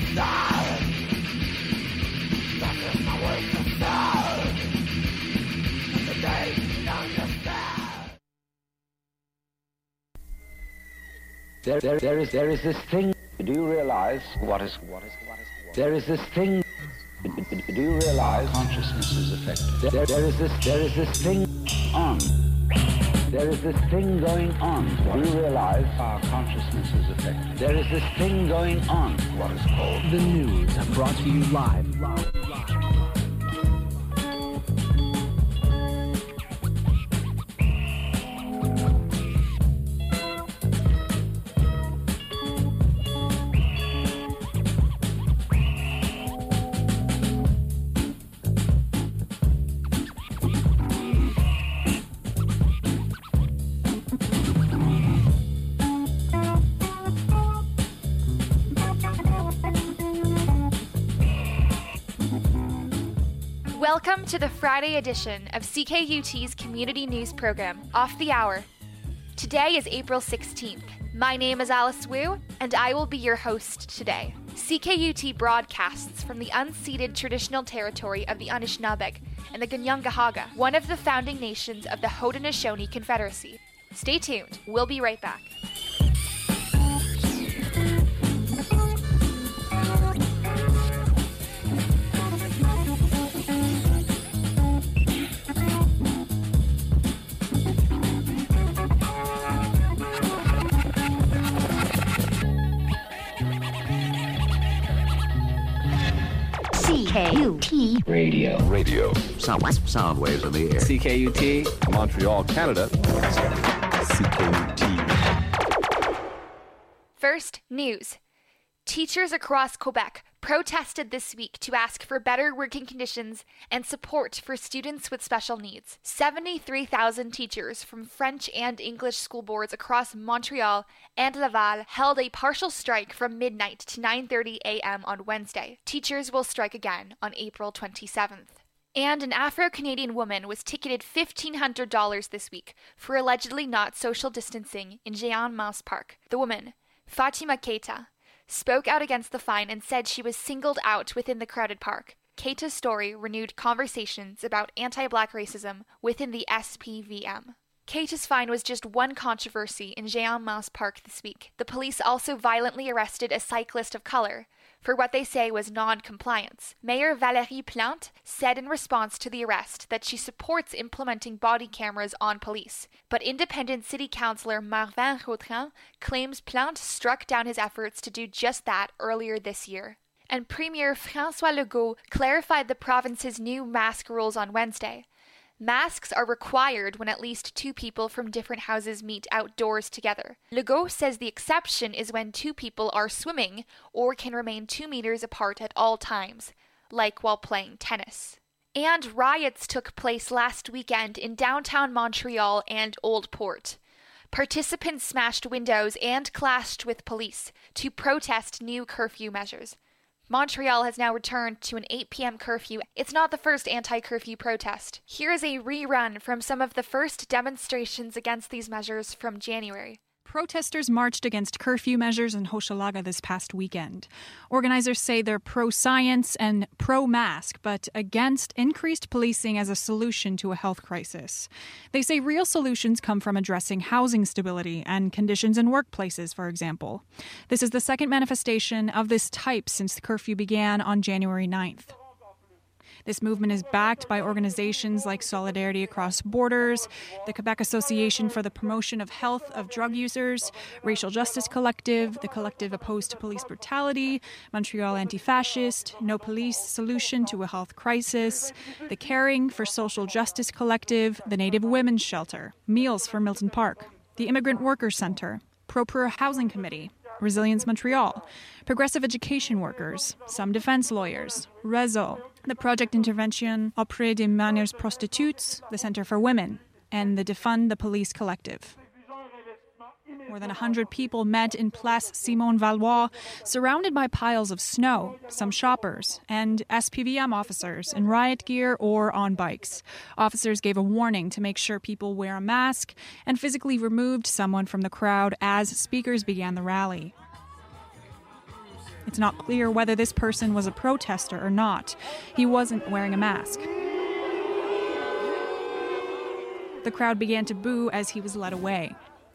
There is this thing. Do you realize what is? There is this thing. Do you realize consciousness is affected? There is this thing on. There is this thing going on. Do you realize our consciousness is affected? There is this thing going on. What is called the news, brought to you live. Welcome to the Friday edition of CKUT's community news program, Off the Hour. Today is April 16th. My name is Alice Wu, and I will be your host today. CKUT broadcasts from the unceded traditional territory of the Anishinaabeg and the Kanien'kehá:ka, one of the founding nations of the Haudenosaunee Confederacy. Stay tuned. We'll be right back. CKUT Radio. Sound waves in the air. CKUT, Montreal, Canada. CKUT. First, news. Teachers across Quebec protested this week to ask for better working conditions and support for students with special needs. 73,000 teachers from French and English school boards across Montreal and Laval held a partial strike from midnight to 9:30 a.m. on Wednesday. Teachers will strike again on April 27th. And an Afro-Canadian woman was ticketed $1,500 this week for allegedly not social distancing in Jean-Mance Park. The woman, Fatima Keita, spoke out against the fine and said she was singled out within the crowded park. Keita's story renewed conversations about anti-black racism within the SPVM. Keita's fine was just one controversy in Jean-Mance Park this week. The police also violently arrested a cyclist of color for what they say was non-compliance. Mayor Valérie Plante said in response to the arrest that she supports implementing body cameras on police, but independent city councillor Marvin Gautran claims Plante struck down his efforts to do just that earlier this year. And Premier François Legault clarified the province's new mask rules on Wednesday. Masks are required when at least two people from different houses meet outdoors together. Legault says the exception is when two people are swimming or can remain 2 meters apart at all times, like while playing tennis. And riots took place last weekend in downtown Montreal and Old Port. Participants smashed windows and clashed with police to protest new curfew measures. Montreal has now returned to an 8 p.m. curfew. It's not the first anti-curfew protest. Here is a rerun from some of the first demonstrations against these measures from January. Protesters marched against curfew measures in Hochelaga this past weekend. Organizers say they're pro-science and pro-mask, but against increased policing as a solution to a health crisis. They say real solutions come from addressing housing stability and conditions in workplaces, for example. This is the second manifestation of this type since the curfew began on January 9th. This movement is backed by organizations like Solidarity Across Borders, the Quebec Association for the Promotion of Health of Drug Users, Racial Justice Collective, the Collective Opposed to Police Brutality, Montreal Anti-Fascist, No Police Solution to a Health Crisis, the Caring for Social Justice Collective, the Native Women's Shelter, Meals for Milton Park, the Immigrant Workers Center, Pro-Pura Housing Committee, Resilience Montreal, Progressive Education Workers, some defense lawyers, Réseau, the Project Intervention Auprès des Mineurs Prostituées, the Center for Women, and the Defund the Police Collective. More than 100 people met in Place Simon Valois, surrounded by piles of snow, some shoppers, and SPVM officers in riot gear or on bikes. Officers gave a warning to make sure people wear a mask and physically removed someone from the crowd as speakers began the rally. It's not clear whether this person was a protester or not. He wasn't wearing a mask. The crowd began to boo as he was led away.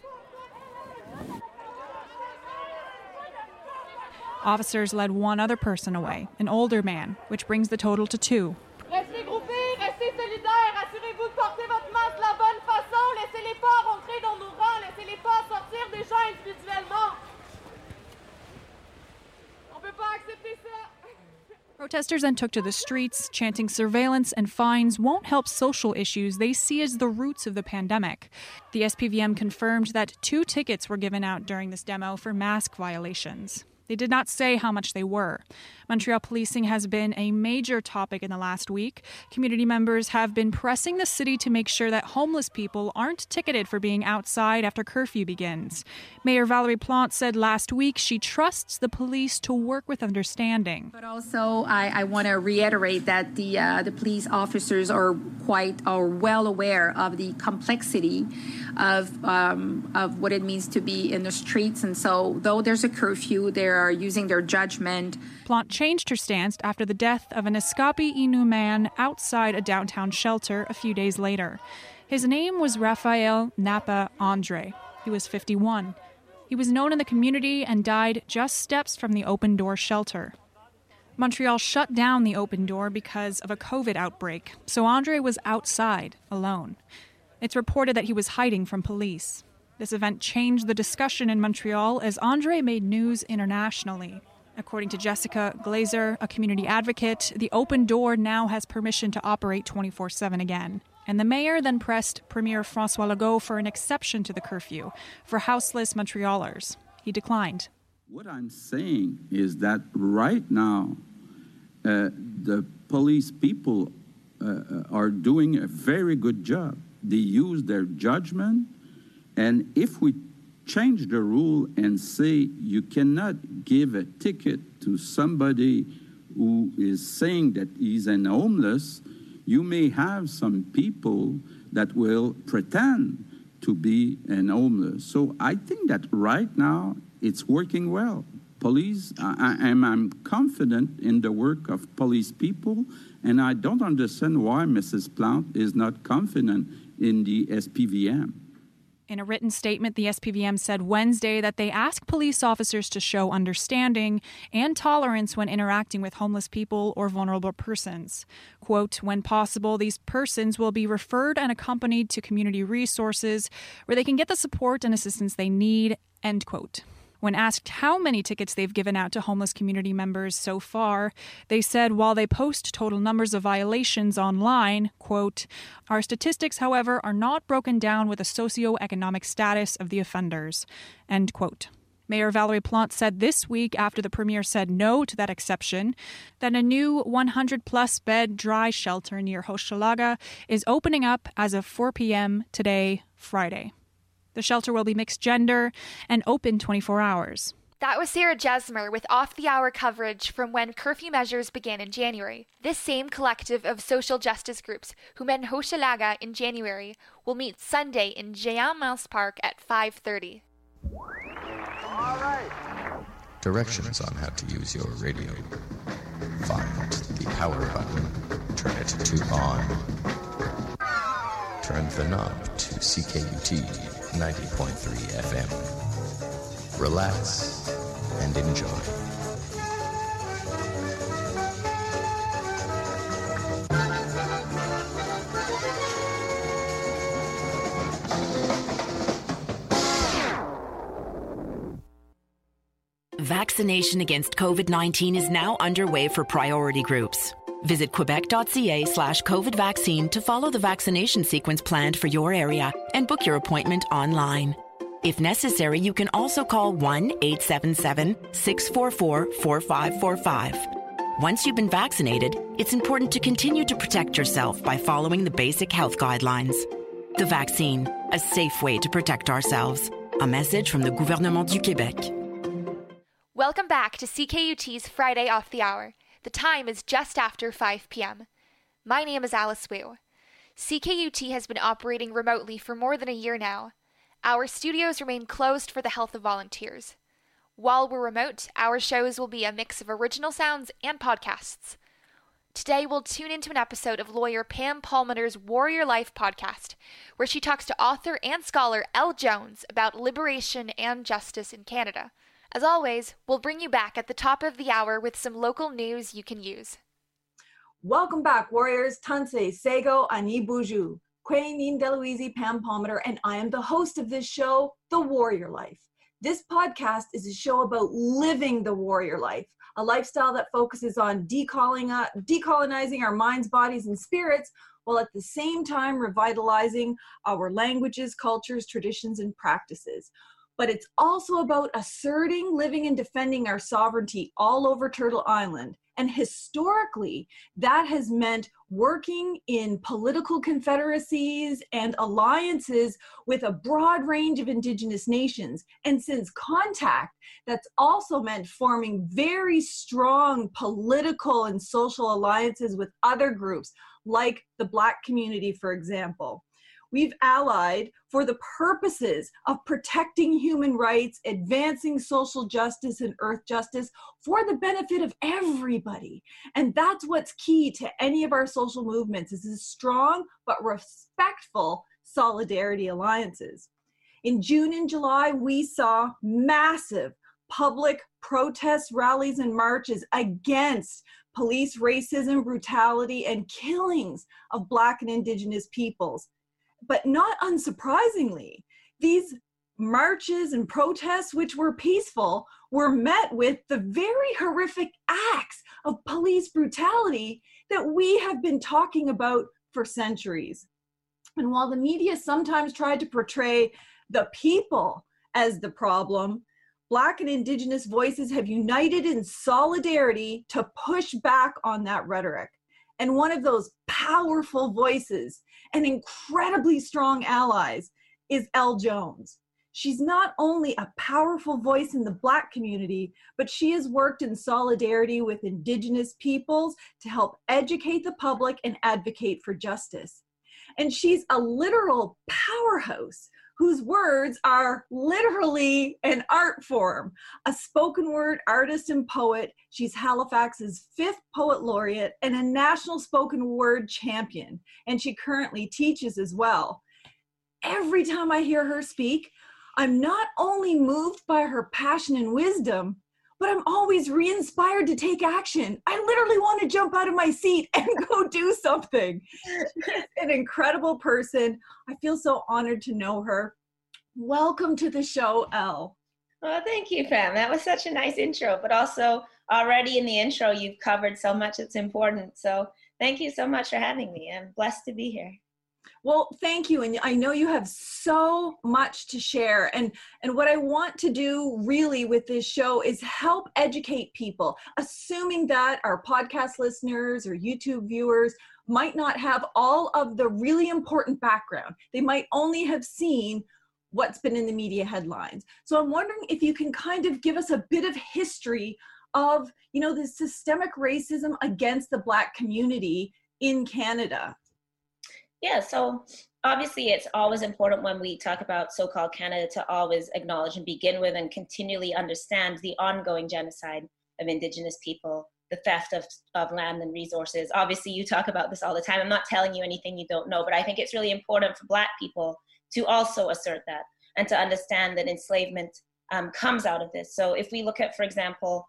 Officers led one other person away, an older man, which brings the total to 2. Restez groupés, restez solidaires, assurez-vous de porter votre masque de la bonne façon, laissez-les pas rentrer dans nos rangs, laissez-les pas sortir des gens individuellement. On peut pas accepter ça. Protesters then took to the streets, chanting surveillance and fines won't help social issues they see as the roots of the pandemic. The SPVM confirmed that 2 tickets were given out during this demo for mask violations. They did not say how much they were. Montreal policing has been a major topic in the last week. Community members have been pressing the city to make sure that homeless people aren't ticketed for being outside after curfew begins. Mayor Valérie Plante said last week she trusts the police to work with understanding. But also, I want to reiterate that the police officers are well aware of the complexity of what it means to be in the streets. And so, though there's a curfew, they are using their judgment. Plante changed her stance after the death of an Escapi Innu man outside a downtown shelter a few days later. His name was Raphael Napa Andre. He was 51. He was known in the community and died just steps from the Open Door shelter. Montreal shut down the Open Door because of a COVID outbreak, so Andre was outside, alone. It's reported that he was hiding from police. This event changed the discussion in Montreal as Andre made news internationally. According to Jessica Glazer, a community advocate, the Open Door now has permission to operate 24/7 again. And the mayor then pressed Premier François Legault for an exception to the curfew for houseless Montrealers. He declined. What I'm saying is that right now, the police people are doing a very good job. They use their judgment. And if we change the rule and say you cannot give a ticket to somebody who is saying that he's an homeless, you may have some people that will pretend to be an homeless. So I think that right now it's working well. Police, I'm confident in the work of police people, and I don't understand why Mrs. Plante is not confident in the SPVM. In a written statement, the SPVM said Wednesday that they ask police officers to show understanding and tolerance when interacting with homeless people or vulnerable persons. Quote, when possible, these persons will be referred and accompanied to community resources where they can get the support and assistance they need, end quote. When asked how many tickets they've given out to homeless community members so far, they said while they post total numbers of violations online, quote, our statistics, however, are not broken down with the socioeconomic status of the offenders, end quote. Mayor Valérie Plante said this week, after the premier said no to that exception, that a new 100-plus bed dry shelter near Hochelaga is opening up as of 4 p.m. today, Friday. The shelter will be mixed gender and open 24 hours. That was Sarah Jesmer with off-the-hour coverage from when curfew measures began in January. This same collective of social justice groups who met in Hochelaga in January will meet Sunday in Géant Mouse Park at 5:30. All right. Directions on how to use your radio. Find the power button. Turn it to on. Turn the knob to CKUT 90.3 FM. Relax and enjoy. Vaccination against COVID-19 is now underway for priority groups. Visit quebec.ca/COVID vaccine to follow the vaccination sequence planned for your area and book your appointment online. If necessary, you can also call 1-877-644-4545. Once you've been vaccinated, it's important to continue to protect yourself by following the basic health guidelines. The vaccine, a safe way to protect ourselves. A message from the Gouvernement du Québec. Welcome back to CKUT's Friday Off the Hour. The time is just after 5 p.m. My name is Alice Wu. CKUT has been operating remotely for more than a year now. Our studios remain closed for the health of volunteers. While we're remote, our shows will be a mix of original sounds and podcasts. Today, we'll tune into an episode of lawyer Pam Palmater's Warrior Life podcast, where she talks to author and scholar Elle Jones about liberation and justice in Canada. As always, we'll bring you back at the top of the hour with some local news you can use. Welcome back, Warriors. Tansei, Sego, Ani Buju, Queen Deluisi, Pam Palmater, and I am the host of this show, The Warrior Life. This podcast is a show about living the warrior life, a lifestyle that focuses on decolonizing our minds, bodies, and spirits, while at the same time revitalizing our languages, cultures, traditions, and practices. But it's also about asserting, living, and defending our sovereignty all over Turtle Island. And historically, that has meant working in political confederacies and alliances with a broad range of Indigenous nations. And since contact, that's also meant forming very strong political and social alliances with other groups, like the Black community, for example. We've allied for the purposes of protecting human rights, advancing social justice and earth justice for the benefit of everybody. And that's what's key to any of our social movements, is a strong but respectful solidarity alliances. In June and July, we saw massive public protest rallies and marches against police racism, brutality, and killings of Black and Indigenous peoples. But not unsurprisingly, these marches and protests, which were peaceful, were met with the very horrific acts of police brutality that we have been talking about for centuries. And while the media sometimes tried to portray the people as the problem, Black and Indigenous voices have united in solidarity to push back on that rhetoric. And one of those powerful voices and incredibly strong allies is Elle Jones. She's not only a powerful voice in the Black community, but she has worked in solidarity with Indigenous peoples to help educate the public and advocate for justice. And she's a literal powerhouse whose words are literally an art form. A spoken word artist and poet, she's Halifax's 5th poet laureate and a national spoken word champion. And she currently teaches as well. Every time I hear her speak, I'm not only moved by her passion and wisdom, but I'm always re-inspired to take action. I literally want to jump out of my seat and go do something. She's an incredible person. I feel so honored to know her. Welcome to the show, Elle. Well, thank you, Pam. That was such a nice intro, but also already in the intro, you've covered so much that's important. So thank you so much for having me. I'm blessed to be here. Well, thank you. And I know you have so much to share. And what I want to do really with this show is help educate people, assuming that our podcast listeners or YouTube viewers might not have all of the really important background. They might only have seen what's been in the media headlines. So I'm wondering if you can kind of give us a bit of history of, the systemic racism against the Black community in Canada. Yeah, so obviously it's always important when we talk about so-called Canada to always acknowledge and begin with and continually understand the ongoing genocide of Indigenous people, the theft of land and resources. Obviously you talk about this all the time. I'm not telling you anything you don't know, but I think it's really important for Black people to also assert that and to understand that enslavement comes out of this. So if we look at, for example,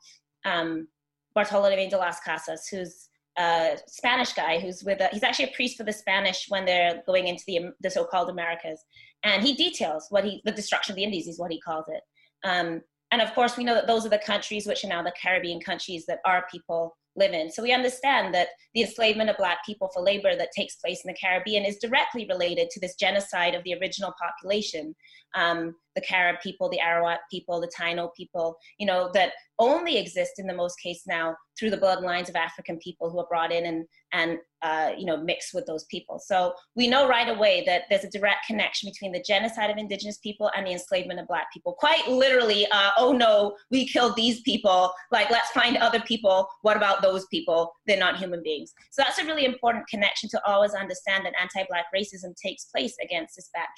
Bartolomé de las Casas, who's a Spanish guy who's he's actually a priest for the Spanish when they're going into the so-called Americas. And he details the destruction of the Indies is what he calls it. And of course, we know that those are the countries which are now the Caribbean countries that our people live in. So we understand that the enslavement of Black people for labor that takes place in the Caribbean is directly related to this genocide of the original population, the Carib people, the Arawak people, the Taino people, that only exist in the most case now through the bloodlines of African people who are brought in and mixed with those people. So we know right away that there's a direct connection between the genocide of Indigenous people and the enslavement of Black people. Quite literally, oh no, we killed these people, let's find other people. What about those people? They're not human beings. So that's a really important connection to always understand that anti-Black racism takes place against this backdrop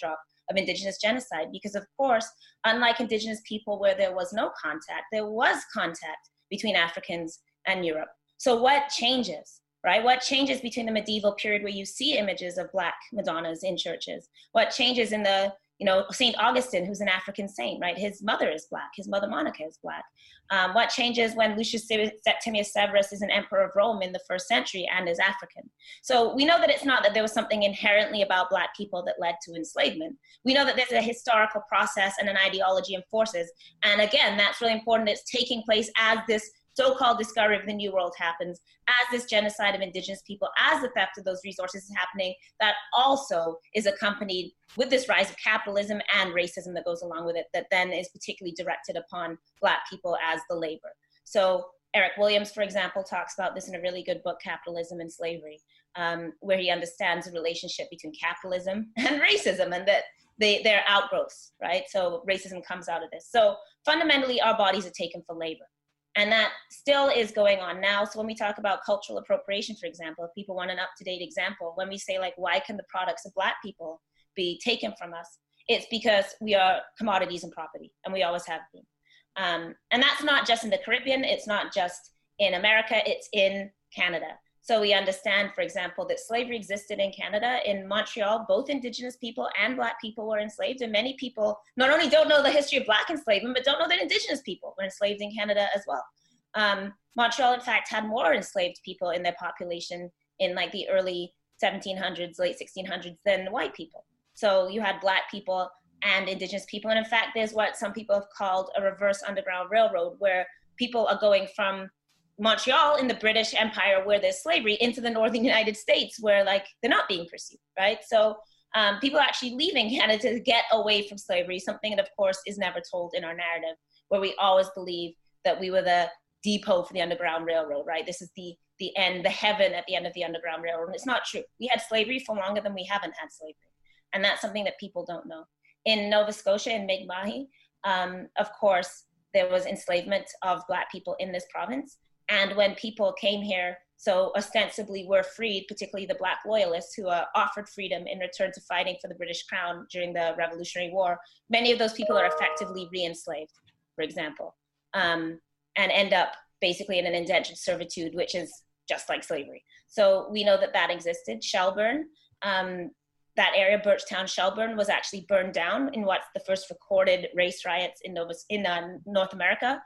of indigenous genocide. Because of course, unlike indigenous people where there was no contact, there was contact between Africans and Europe. So what changes, right? What changes between the medieval period where you see images of Black Madonnas in churches? What changes in the, St. Augustine, who's an African saint, right? His mother is Black, his mother Monica is Black. What changes when Lucius Septimius Severus is an emperor of Rome in the 1st century and is African? So we know that it's not that there was something inherently about Black people that led to enslavement. We know that there's a historical process and an ideology and forces. And again, that's really important. It's taking place as this so-called discovery of the New World happens, as this genocide of indigenous people, as the theft of those resources is happening, that also is accompanied with this rise of capitalism and racism that goes along with it, that then is particularly directed upon Black people as the labor. So Eric Williams, for example, talks about this in a really good book, Capitalism and Slavery, where he understands the relationship between capitalism and racism, and that they're outgrowths, right? So racism comes out of this. So fundamentally, our bodies are taken for labor. And that still is going on now. So when we talk about cultural appropriation, for example, if people want an up-to-date example, when we say, like, why can the products of Black people be taken from us? It's because we are commodities and property, and we always have been. And that's not just in the Caribbean, it's not just in America, it's in Canada. So we understand, for example, that slavery existed in Canada. In Montreal, both Indigenous people and Black people were enslaved. And many people not only don't know the history of Black enslavement, but don't know that Indigenous people were enslaved in Canada as well. Montreal, in fact, had more enslaved people in their population in like the early 1700s, late 1600s than white people. So you had Black people and Indigenous people. And in fact, there's what some people have called a reverse Underground Railroad, where people are going from Montreal in the British Empire, where there's slavery, into the northern United States, where like they're not being pursued, right? So people are actually leaving Canada to get away from slavery, something that of course is never told in our narrative, where we always believe that we were the depot for the Underground Railroad, right? This is the end, the heaven at the end of the Underground Railroad. And it's not true. We had slavery for longer than we haven't had slavery. And that's something that people don't know. In Nova Scotia, in Mi'kmahi, of course, there was enslavement of Black people in this province. And when people came here, so ostensibly were freed, particularly the Black loyalists who offered freedom in return to fighting for the British Crown during the Revolutionary War, many of those people are effectively re-enslaved, for example, and end up basically in an indentured servitude, which is just like slavery. So we know that that existed. Shelburne, that area, Birchtown, Shelburne, was actually burned down in what's the first recorded race riots in North America.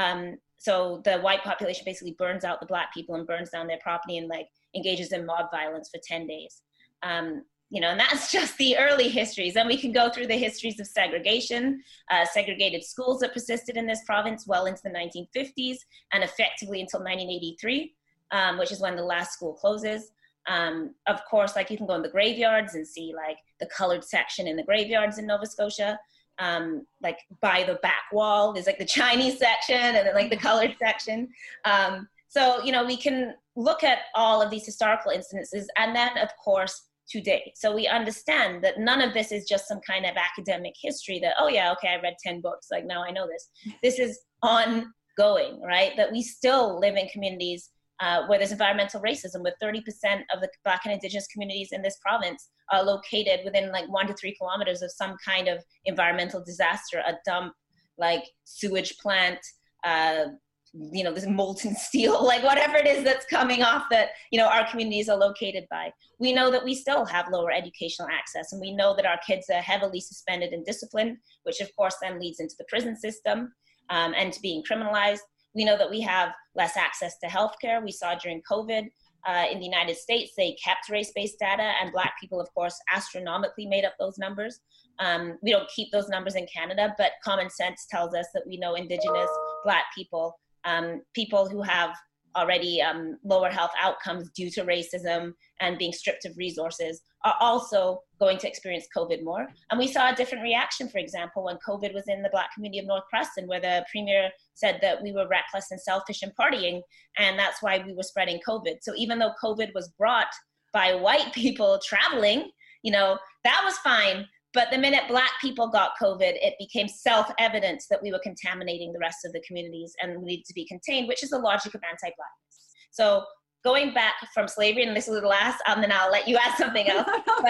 So the white population basically burns out the Black people and burns down their property and like engages in mob violence for 10 days. And that's just the early histories. Then we can go through the histories of segregation, segregated schools that persisted in this province well into the 1950s and effectively until 1983, which is when the last school closes. Of course, like you can go in the graveyards and see like the colored section in the graveyards in Nova Scotia. Like by the back wall, there's like the Chinese section and then like the colored section. So, we can look at all of these historical incidences and then of course today. So we understand that none of this is just some kind of academic history that, oh yeah, okay, I read 10 books, like now I know this. This is ongoing, right? That we still live in communities where there's environmental racism, with 30% of the Black and Indigenous communities in this province are located within like 1 to 3 kilometers of some kind of environmental disaster, a dump, like sewage plant, this molten steel, like whatever it is that's coming off that, our communities are located by. We know that we still have lower educational access, and we know that our kids are heavily suspended and disciplined, which of course then leads into the prison system and to being criminalized. We know that we have less access to healthcare. We saw during COVID in the United States, they kept race-based data, and Black people, of course, astronomically made up those numbers. We don't keep those numbers in Canada, but common sense tells us that we know Indigenous Black people, people who have already lower health outcomes due to racism and being stripped of resources, are also going to experience COVID more. And we saw a different reaction, for example, when COVID was in the Black community of North Preston, where the Premier said that we were reckless and selfish and partying, and that's why we were spreading COVID. So even though COVID was brought by white people traveling, that was fine. But the minute Black people got COVID, it became self-evident that we were contaminating the rest of the communities and needed to be contained, which is the logic of anti-Blackness. So going back from slavery, and this is the last, and then I'll let you add something else. But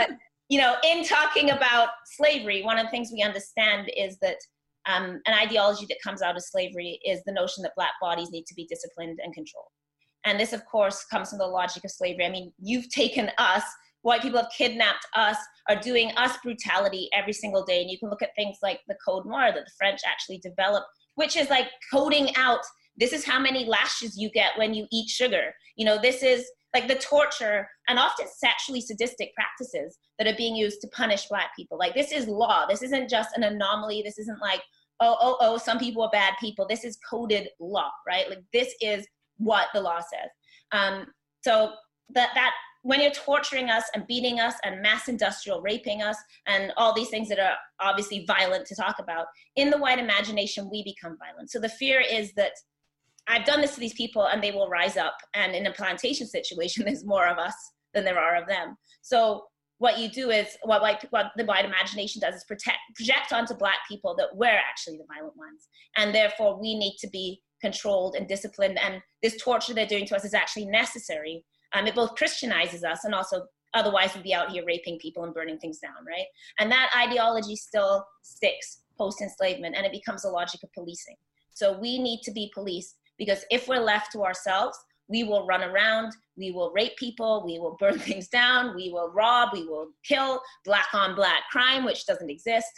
in talking about slavery, one of the things we understand is that an ideology that comes out of slavery is the notion that Black bodies need to be disciplined and controlled. And this, of course, comes from the logic of slavery. I mean, you've taken us, white people have kidnapped us, are doing us brutality every single day. And you can look at things like the Code Noir that the French actually developed, which is like coding out, this is how many lashes you get when you eat sugar. This is like the torture and often sexually sadistic practices that are being used to punish Black people. Like, this is law. This isn't just an anomaly. This isn't like, some people are bad people. This is coded law, right? Like, this is what the law says. So that when you're torturing us and beating us and mass industrial raping us and all these things that are obviously violent to talk about, in the white imagination, we become violent. So the fear is that I've done this to these people and they will rise up. And in a plantation situation, there's more of us than there are of them. So what you do is, what the white imagination does is project onto Black people that we're actually the violent ones. And therefore we need to be controlled and disciplined. And this torture they're doing to us is actually necessary. It both Christianizes us and also otherwise we'd be out here raping people and burning things down, right? And that ideology still sticks post-enslavement, and it becomes a logic of policing. So we need to be policed, because if we're left to ourselves, we will run around, we will rape people, we will burn things down, we will rob, we will kill, Black on Black crime, which doesn't exist.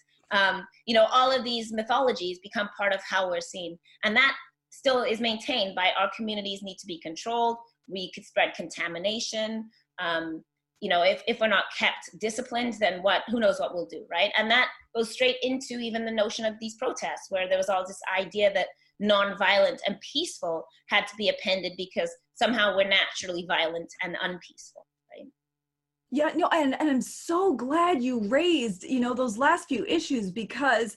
All of these mythologies become part of how we're seen. And that still is maintained by our communities need to be controlled. We could spread contamination. If we're not kept disciplined, then who knows what we'll do, right? And that goes straight into even the notion of these protests, where there was all this idea that nonviolent and peaceful had to be appended because somehow we're naturally violent and unpeaceful, right? Yeah, no, and I'm so glad you raised, those last few issues, because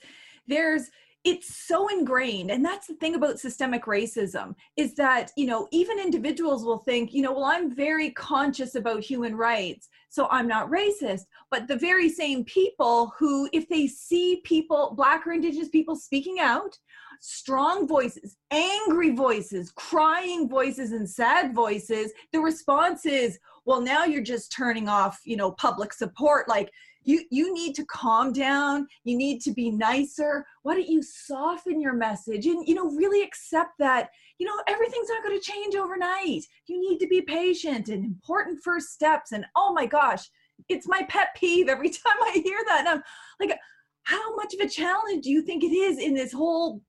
it's so ingrained. And that's the thing about systemic racism, is that, even individuals will think, well, I'm very conscious about human rights, so I'm not racist. But the very same people who, if they see people, Black or Indigenous people speaking out, strong voices, angry voices, crying voices, and sad voices, the response is, well, now you're just turning off, public support. Like, you need to calm down. You need to be nicer. Why don't you soften your message and, really accept that, everything's not going to change overnight. You need to be patient and important first steps. And oh my gosh, it's my pet peeve every time I hear that. And I'm like, how much of a challenge do you think it is in this whole,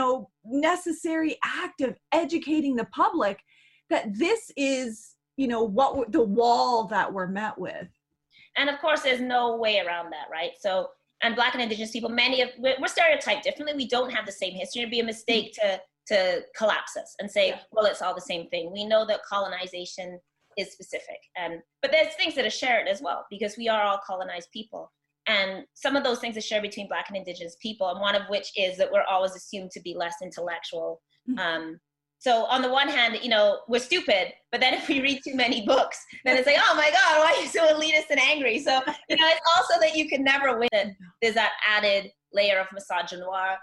necessary act of educating the public that this is, what the wall that we're met with? And of course, there's no way around that, right? So, and Black and Indigenous people, we're stereotyped differently. We don't have the same history. It'd be a mistake to collapse us and say, well, it's all the same thing. We know that colonization is specific, but there's things that are shared as well, because we are all colonized people. And some of those things are shared between Black and Indigenous people, and one of which is that we're always assumed to be less intellectual. So on the one hand, we're stupid, but then if we read too many books, then it's like, oh my God, why are you so elitist and angry? So, it's also that you can never win. There's that added layer of misogynoir,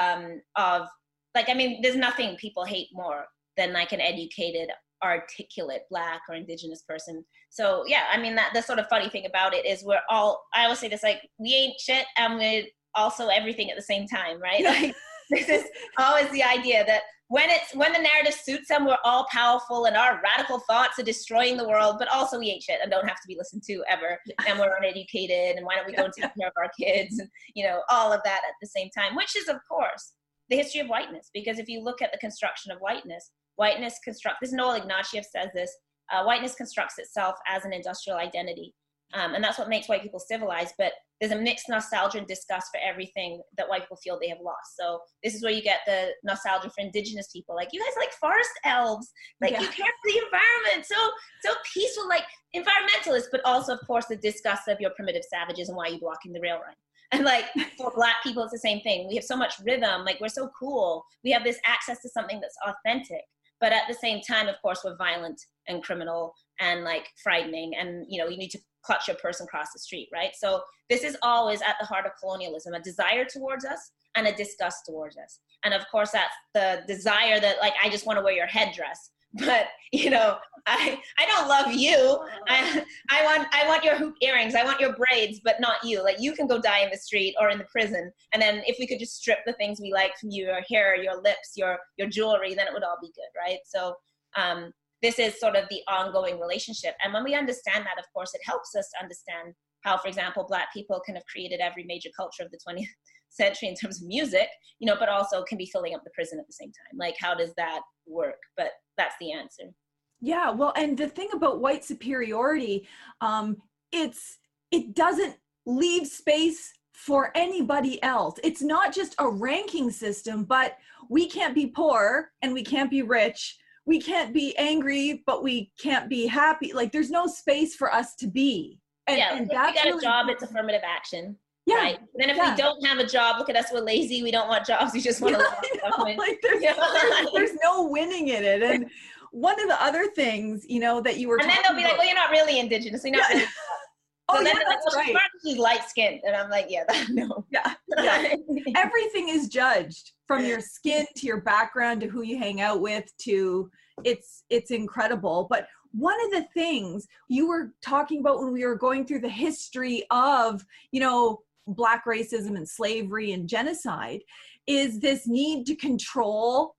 there's nothing people hate more than like an educated, articulate Black or Indigenous person. So yeah, the sort of funny thing about it is I always say this, like, we ain't shit and we're also everything at the same time, right? Like, this is always the idea that when the narrative suits them, we're all powerful and our radical thoughts are destroying the world, but also we ain't shit and don't have to be listened to ever. And we're uneducated, and why don't we go and take care of our kids, and all of that at the same time, which is of course the history of whiteness. Because if you look at the construction of whiteness constructs, this Noel Ignatieff says this, whiteness constructs itself as an industrial identity. And that's what makes white people civilized, but there's a mixed nostalgia and disgust for everything that white people feel they have lost. So this is where you get the nostalgia for Indigenous people. Like, you guys like forest elves, like you care for the environment, so peaceful, like environmentalists, but also of course the disgust of your primitive savages and why are you blocking the rail line? And like for Black people, it's the same thing. We have so much rhythm, like we're so cool. We have this access to something that's authentic, but at the same time, of course, we're violent and criminal and like frightening, and you need to clutch your person across the street, right? So this is always at the heart of colonialism, a desire towards us and a disgust towards us. And of course, that's the desire that, like, I just want to wear your headdress. but you know, I don't love you. I want your hoop earrings. I want your braids, but not you. Like, you can go die in the street or in the prison. And then if we could just strip the things we like from you, your hair, your lips, your jewelry, then it would all be good, right? So this is sort of the ongoing relationship. And when we understand that, of course, it helps us understand how, for example, Black people can have created every major culture of the 20th century in terms of music, you know, but also can be filling up the prison at the same time. Like, how does that work? But that's the answer. Yeah, well, and the thing about white superiority, it doesn't leave space for anybody else. It's not just a ranking system, but we can't be poor and we can't be rich. We can't be angry, but we can't be happy. Like, there's no space for us to be. And, yeah, and if that's we got really a job, it's affirmative action. Yeah. Right? And then if we don't have a job, look at us, we're lazy. We don't want jobs. We just want to live off government. Like, there's no winning in it. And one of the other things, you know, that you were and then they'll be like, well, you're not really Indigenous. You're not really. Oh, so yeah, then that's like, right. She's light-skinned. And I'm like, yeah, no. Yeah. Everything is judged, from your skin to your background to who you hang out with to it's incredible. But one of the things you were talking about when we were going through the history of, you know, Black racism and slavery and genocide is this need to control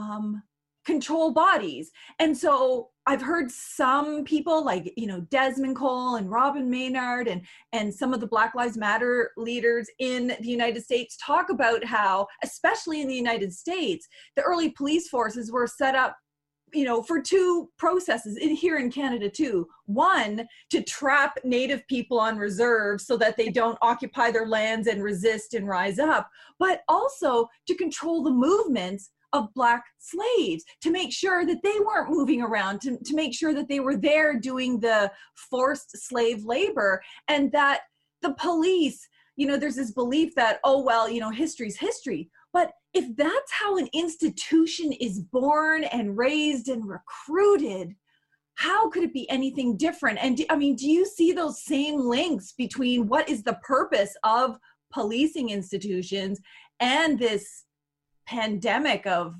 bodies. And so I've heard some people like, you know, Desmond Cole and Robin Maynard and some of the Black Lives Matter leaders in the United States talk about how, especially in the United States, the early police forces were set up, you know, for two processes here in Canada too. One, to trap Native people on reserve so that they don't occupy their lands and resist and rise up, but also to control the movements of Black slaves, to make sure that they weren't moving around, to make sure that they were there doing the forced slave labor, and that the police, you know, there's this belief that, oh, well, you know, history's history. But if that's how an institution is born and raised and recruited, how could it be anything different? And do you see those same links between what is the purpose of policing institutions and this pandemic of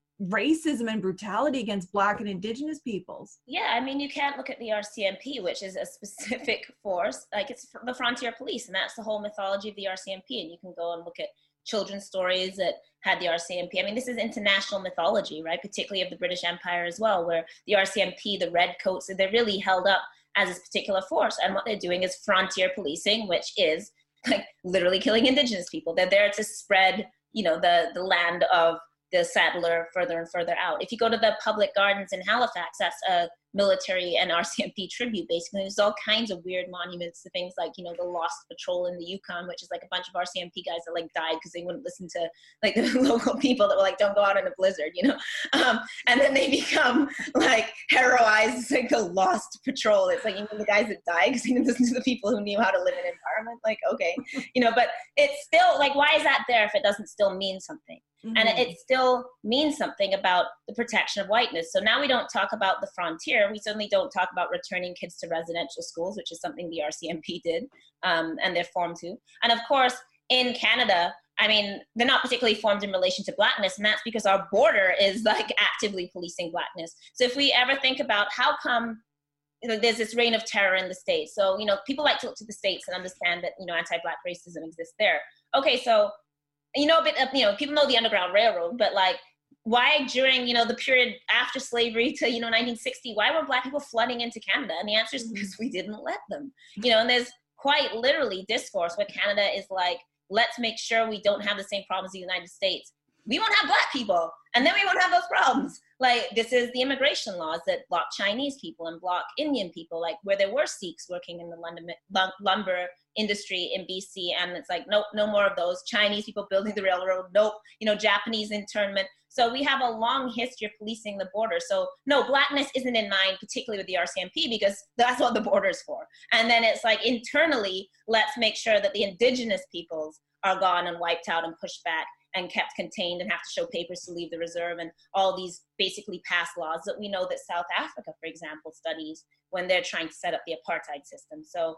racism and brutality against Black and Indigenous peoples? Yeah, I mean, you can't look at the RCMP, which is a specific force, like it's the frontier police, and that's the whole mythology of the RCMP. And you can go and look at children's stories that had the RCMP. I mean, this is international mythology, right? Particularly of the British Empire as well, where the RCMP, the redcoats, they're really held up as this particular force. And what they're doing is frontier policing, which is like literally killing Indigenous people. They're there to spread, you know, the land of the settler further and further out. If you go to the public gardens in Halifax, that's a military and RCMP tribute, basically. There's all kinds of weird monuments to things like, you know, the Lost Patrol in the Yukon, which is like a bunch of RCMP guys that like died because they wouldn't listen to like the local people that were like, don't go out in a blizzard, you know? And then they become like heroized. It's like the Lost Patrol. It's like, you know, the guys that died because they didn't listen to the people who knew how to live in an environment. Like, okay, you know, but it's still like, why is that there if it doesn't still mean something? Mm-hmm. And it still means something about the protection of whiteness. So now we don't talk about the frontier. We certainly don't talk about returning kids to residential schools, which is something the RCMP did, and they're formed to. And of course, in Canada, I mean, they're not particularly formed in relation to Blackness, and that's because our border is like actively policing Blackness. So if we ever think about how come, you know, there's this reign of terror in the States. So, you know, people like to look to the States and understand that, you know, anti-Black racism exists there. Okay, so, you know, a bit of, you know, people know the Underground Railroad, but like, why during, you know, the period after slavery to, you know, 1960, why were Black people flooding into Canada? And the answer is because we didn't let them, you know, and there's quite literally discourse where Canada is like, let's make sure we don't have the same problems as the United States. We won't have Black people, and then we won't have those problems. Like, this is the immigration laws that block Chinese people and block Indian people, like where there were Sikhs working in the lumber industry in BC, and it's like, nope, no more of those. Chinese people building the railroad, nope, you know, Japanese internment. So we have a long history of policing the border. So no, Blackness isn't in mind, particularly with the RCMP, because that's what the border is for. And then it's like, internally, let's make sure that the Indigenous peoples are gone and wiped out and pushed back and kept contained and have to show papers to leave the reserve, and all these basically passed laws that we know that South Africa, for example, studies when they're trying to set up the apartheid system. So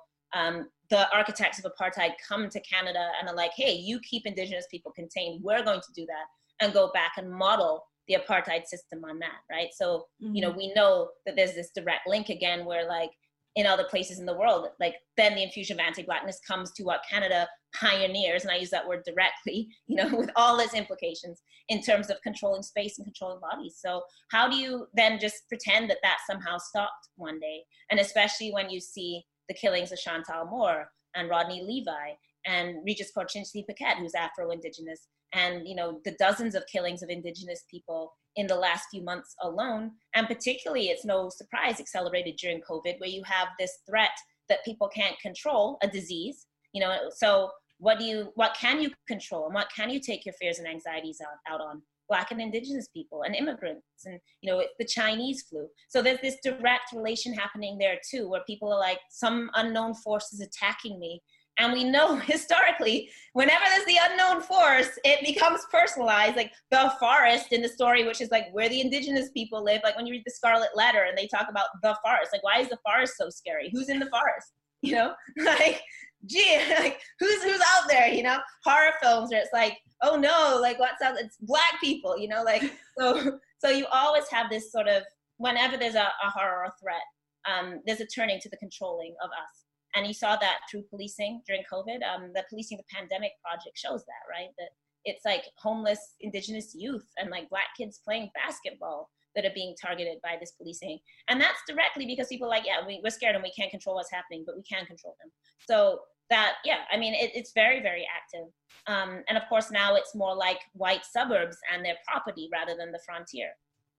the architects of apartheid come to Canada and are like, hey, you keep Indigenous people contained. We're going to do that and go back and model the apartheid system on that, right? So, you know, we know that there's this direct link again where like in other places in the world, like then the infusion of anti-Blackness comes to what Canada pioneers, and I use that word directly, you know, with all its implications in terms of controlling space and controlling bodies. So how do you then just pretend that that somehow stopped one day? And especially when you see the killings of Chantal Moore and Rodney Levi and Regis Korchinski-Paquette, who's Afro-Indigenous, and, you know, the dozens of killings of Indigenous people in the last few months alone. And particularly, it's no surprise, accelerated during COVID, where you have this threat that people can't control, a disease, you know, so what can you control, and what can you take your fears and anxieties out on? Black and Indigenous people and immigrants, and, you know, the Chinese flu. So there's this direct relation happening there too, where people are like, some unknown force is attacking me. And we know historically, whenever there's the unknown force, it becomes personalized. Like the forest in the story, which is like where the Indigenous people live. Like when you read the Scarlet Letter and they talk about the forest, like why is the forest so scary? Who's in the forest? You know, like, gee, like who's out there? You know, horror films where it's like, oh no, like what's out? It's Black people. You know, like so you always have this sort of, whenever there's a horror or threat, there's a turning to the controlling of us. And you saw that through policing during COVID. The Policing the Pandemic project shows that, right? That it's like homeless Indigenous youth and like Black kids playing basketball that are being targeted by this policing. And that's directly because people are like, yeah, we're scared and we can't control what's happening, but we can control them. So that, yeah, I mean, it's very, very active. And of course, now it's more like white suburbs and their property rather than the frontier.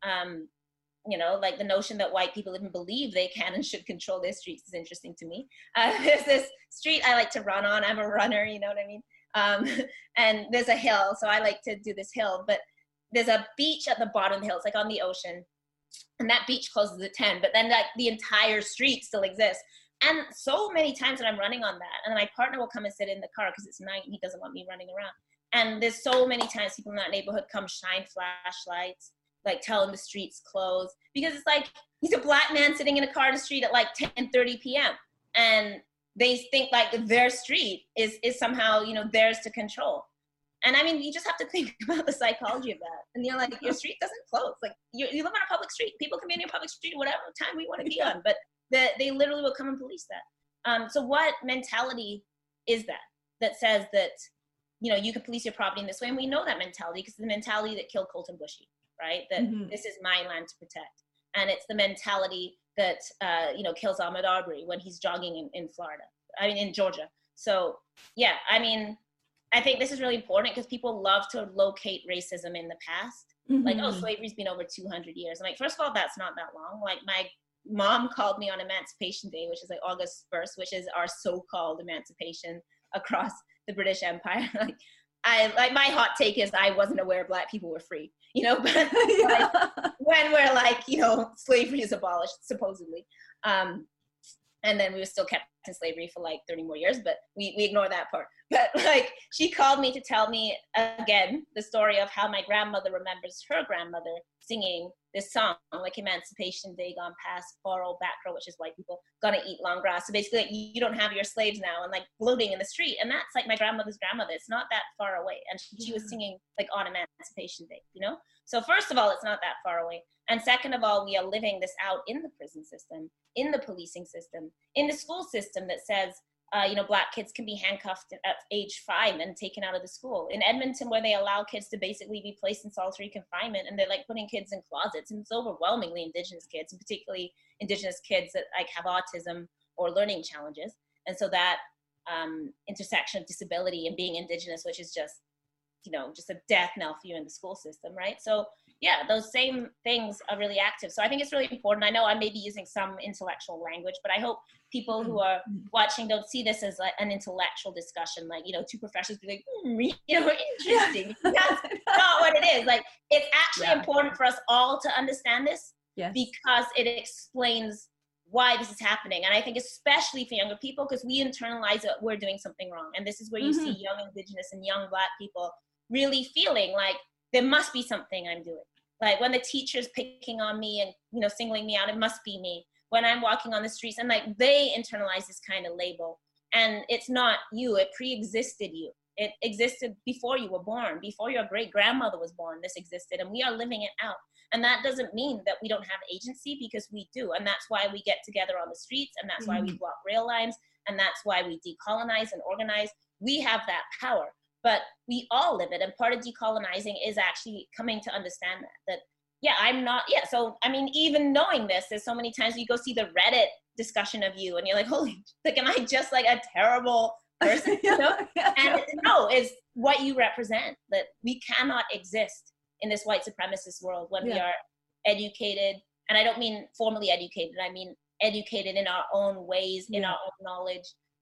You know, like the notion that white people even believe they can and should control their streets is interesting to me. There's this street I like to run on. I'm a runner, you know what I mean? And there's a hill, so I like to do this hill, but there's a beach at the bottom of the hill. It's like on the ocean, and that beach closes at 10, but then like the entire street still exists. And so many times that I'm running on that, and my partner will come and sit in the car because it's night and he doesn't want me running around. And there's so many times people in that neighborhood come shine flashlights, like tell him the street's closed, because it's like he's a Black man sitting in a car in the street at like 10:30 p.m. and they think like their street is somehow, you know, theirs to control. And I mean, you just have to think about the psychology of that. And you're like, your street doesn't close. Like you live on a public street. People can be in your public street whatever time we want to be on, but they literally will come and police that. So what mentality is that says that, you know, you can police your property in this way? And we know that mentality because it's the mentality that killed Colton Bushy. Right? That this is my land to protect. And it's the mentality that, you know, kills Ahmaud Arbery when he's jogging in Florida, in Georgia. So yeah, I mean, I think this is really important because people love to locate racism in the past. Like, oh, slavery's been over 200 years. I'm like, first of all, that's not that long. Like my mom called me on Emancipation Day, which is like August 1st, which is our so-called emancipation across the British Empire. Like my hot take is I wasn't aware Black people were free, you know, but like, when we're like, you know, slavery is abolished, supposedly. And then we were still kept in slavery for like 30 more years, but we ignore that part. But like, she called me to tell me again, the story of how my grandmother remembers her grandmother singing this song, like Emancipation Day gone past, poor old back row, which is white people gonna eat long grass. So basically like, you don't have your slaves now, and like floating in the street. And that's like my grandmother's grandmother. It's not that far away. And she was singing like on Emancipation Day, you know? So first of all, it's not that far away. And second of all, we are living this out in the prison system, in the policing system, in the school system that says, you know, Black kids can be handcuffed at age 5 and taken out of the school. In Edmonton, where they allow kids to basically be placed in solitary confinement, and they're like putting kids in closets, and it's overwhelmingly Indigenous kids, and particularly Indigenous kids that like have autism or learning challenges. And so that intersection of disability and being Indigenous, which is just, you know, just a death knell for you in the school system, right? So yeah, those same things are really active. So I think it's really important. I know I may be using some intellectual language, but I hope people who are watching don't see this as like an intellectual discussion, like, you know, two professors be like, you know, interesting. That's not what it is. Like, it's actually important for us all to understand this because it explains why this is happening. And I think especially for younger people, because we internalize that we're doing something wrong. And this is where you see young Indigenous and young Black people really feeling like there must be something I'm doing. Like when the teacher's picking on me and, you know, singling me out, it must be me. When I'm walking on the streets, and like they internalize this kind of label, and it's not you, it pre-existed you. It existed before you were born, before your great-grandmother was born, this existed, and we are living it out. And that doesn't mean that we don't have agency, because we do. And that's why we get together on the streets, and that's why we block rail lines, and that's why we decolonize and organize. We have that power, but we all live it. And part of decolonizing is actually coming to understand that yeah, I'm not, yeah. So, I mean, even knowing this, there's so many times you go see the Reddit discussion of you and you're like, holy, like, am I just like a terrible person? You know? And no, it's what you represent, that we cannot exist in this white supremacist world when we are educated. And I don't mean formally educated, I mean educated in our own ways, in our own knowledge.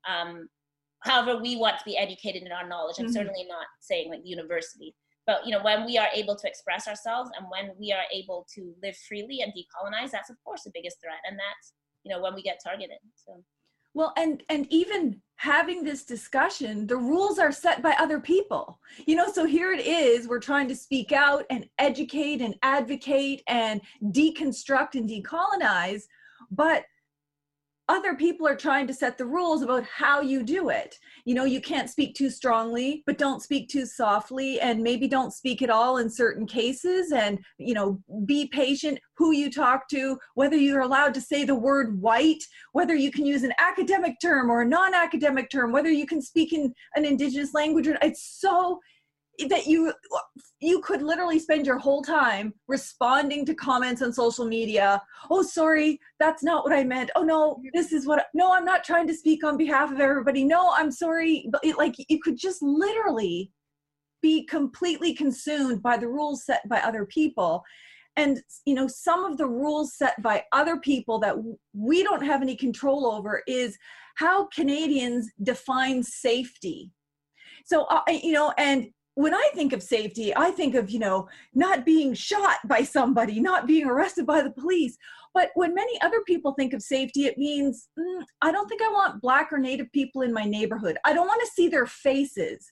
However we want to be educated in our knowledge. I'm certainly not saying like university. But, you know, when we are able to express ourselves and when we are able to live freely and decolonize, that's, of course, the biggest threat. And that's, you know, when we get targeted. So. Well, and even having this discussion, the rules are set by other people. You know, so here it is, we're trying to speak out and educate and advocate and deconstruct and decolonize, but other people are trying to set the rules about how you do it. You know, you can't speak too strongly, but don't speak too softly, and maybe don't speak at all in certain cases. And, you know, be patient who you talk to, whether you're allowed to say the word white, whether you can use an academic term or a non-academic term, whether you can speak in an Indigenous language. It's so that you could literally spend your whole time responding to comments on social media. Oh, sorry, that's not what I meant. Oh no, this is what, no, I'm not trying to speak on behalf of everybody. No, I'm sorry. But like, you could just literally be completely consumed by the rules set by other people. And, you know, some of the rules set by other people that we don't have any control over is how Canadians define safety. So, you know, and when I think of safety, I think of, you know, not being shot by somebody, not being arrested by the police. But when many other people think of safety, it means, I don't think I want Black or Native people in my neighborhood. I don't want to see their faces.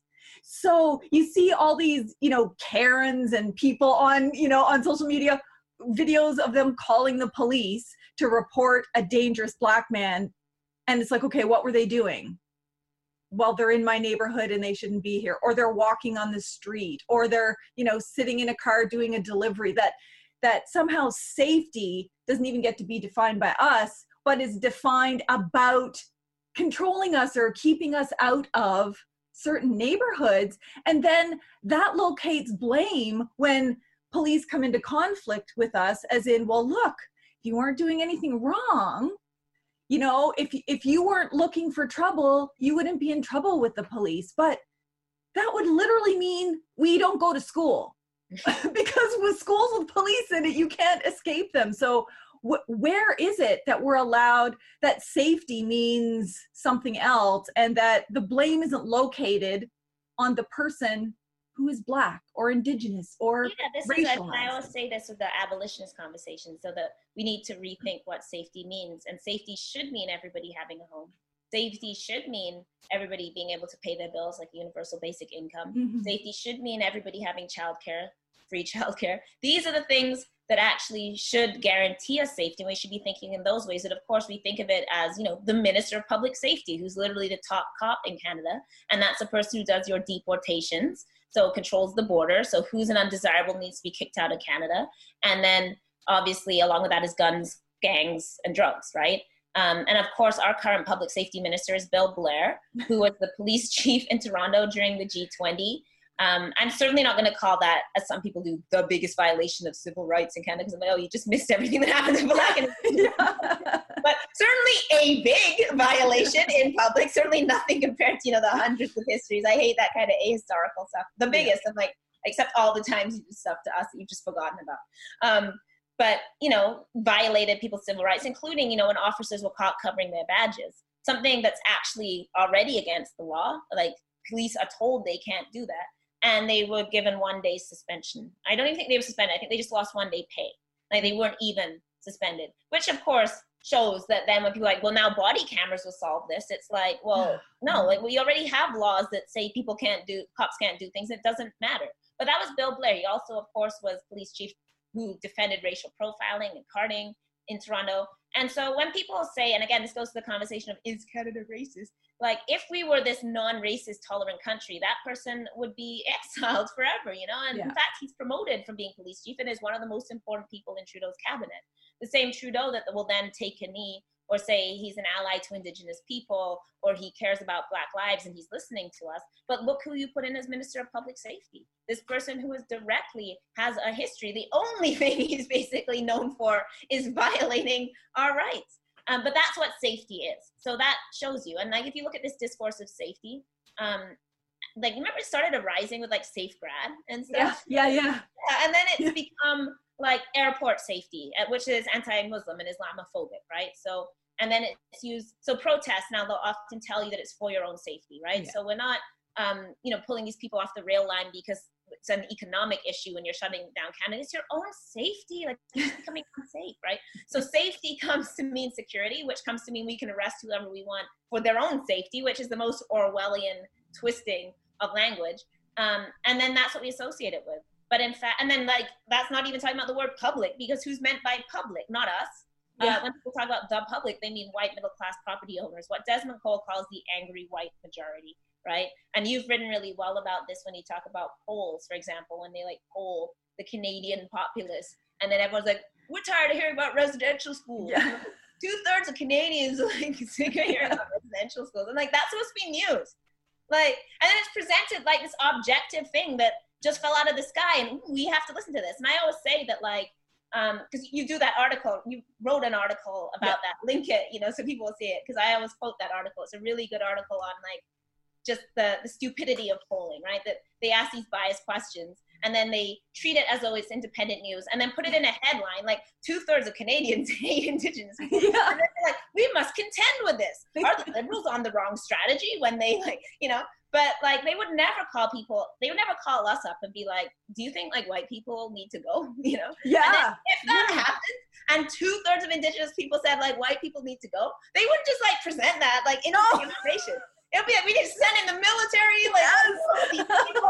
So you see all these, you know, Karens and people on, you know, on social media, videos of them calling the police to report a dangerous Black man. And it's like, okay, what were they doing? Well, they're in my neighborhood and they shouldn't be here, or they're walking on the street, or they're, you know, sitting in a car doing a delivery. That somehow safety doesn't even get to be defined by us, but is defined about controlling us or keeping us out of certain neighborhoods. And then that locates blame when police come into conflict with us, as in, well, look, you weren't doing anything wrong. You know, if you weren't looking for trouble, you wouldn't be in trouble with the police. But that would literally mean we don't go to school because with schools with police in it, you can't escape them. So where is it that we're allowed that safety means something else, and that the blame isn't located on the person who is Black or Indigenous or racialized? I always say this with the abolitionist conversation, so that we need to rethink what safety means. And safety should mean everybody having a home. Safety should mean everybody being able to pay their bills, like universal basic income. Safety should mean everybody having childcare, free childcare. These are the things that actually should guarantee us safety. And we should be thinking in those ways. And of course, we think of it as, you know, the Minister of Public Safety, who's literally the top cop in Canada. And that's the person who does your deportations. So controls the border. So who's an undesirable needs to be kicked out of Canada. And then obviously along with that is guns, gangs, and drugs, right? And of course, our current public safety minister is Bill Blair, who was the police chief in Toronto during the G20. I'm certainly not going to call that, as some people do, the biggest violation of civil rights in Canada, because I'm like, oh, you just missed everything that happened to Black and But certainly a big violation in public, certainly nothing compared to, you know, the hundreds of histories. I hate that kind of ahistorical stuff. The biggest, I'm like, except all the times you do stuff to us that you've just forgotten about. But, you know, violated people's civil rights, including, you know, when officers were caught covering their badges, something that's actually already against the law. Like, police are told they can't do that. And they were given 1 day suspension. I don't even think they were suspended. I think they just lost 1 day pay. Like, they weren't even suspended, which of course shows that then when people are like, well, now body cameras will solve this. It's like, well, no, like we already have laws that say cops can't do things. It doesn't matter. But that was Bill Blair. He also, of course, was police chief who defended racial profiling and carding. in Toronto. And so when people say, and again, this goes to the conversation of, is Canada racist? Like, if we were this non-racist, tolerant country, that person would be exiled forever, you know? And in fact, he's promoted from being police chief and is one of the most important people in Trudeau's cabinet. The same Trudeau that will then take a knee or say he's an ally to Indigenous people, or he cares about Black lives and he's listening to us. But look who you put in as Minister of Public Safety. This person who is directly has a history. The only thing he's basically known for is violating our rights. But that's what safety is. So that shows you. And like, if you look at this discourse of safety, like, remember it started arising with like Safe Grad and stuff? Yeah. And then it's become like airport safety, which is anti-Muslim and Islamophobic, right? So, and then it's used, so protests now, they'll often tell you that it's for your own safety, right? Yeah. So we're not, pulling these people off the rail line because it's an economic issue when you're shutting down Canada. It's your own safety, like it's becoming unsafe, right? So safety comes to mean security, which comes to mean we can arrest whoever we want for their own safety, which is the most Orwellian twisting of language. And then that's what we associate it with. But in fact, and then like, that's not even talking about the word public, because who's meant by public? Not us. When people talk about the public, they mean white middle-class property owners, what Desmond Cole calls the angry white majority, right? And you've written really well about this when you talk about polls, for example, when they like poll the Canadian populace, and then everyone's like, we're tired of hearing about residential schools. Yeah. 2/3 of Canadians are like sick of hearing about residential schools. And like, that's supposed to be news. Like, and then it's presented like this objective thing that just fell out of the sky, and we have to listen to this. And I always say that, like, because you do that article, you wrote an article about that, link it, so people will see it, because I always quote that article. It's a really good article on like just the stupidity of polling, right? That they ask these biased questions and then they treat it as though it's independent news and then put it in a headline like 2/3 of Canadians hate Indigenous people. Yeah. And then they're like, we must contend with this. Are the Liberals on the wrong strategy when they but like they would never call us up and be like, do you think like white people need to go? Yeah. And then if that happens and 2/3 of Indigenous people said like white people need to go, they wouldn't just like present that like in information. It'll be like, we need to send in the military, like people,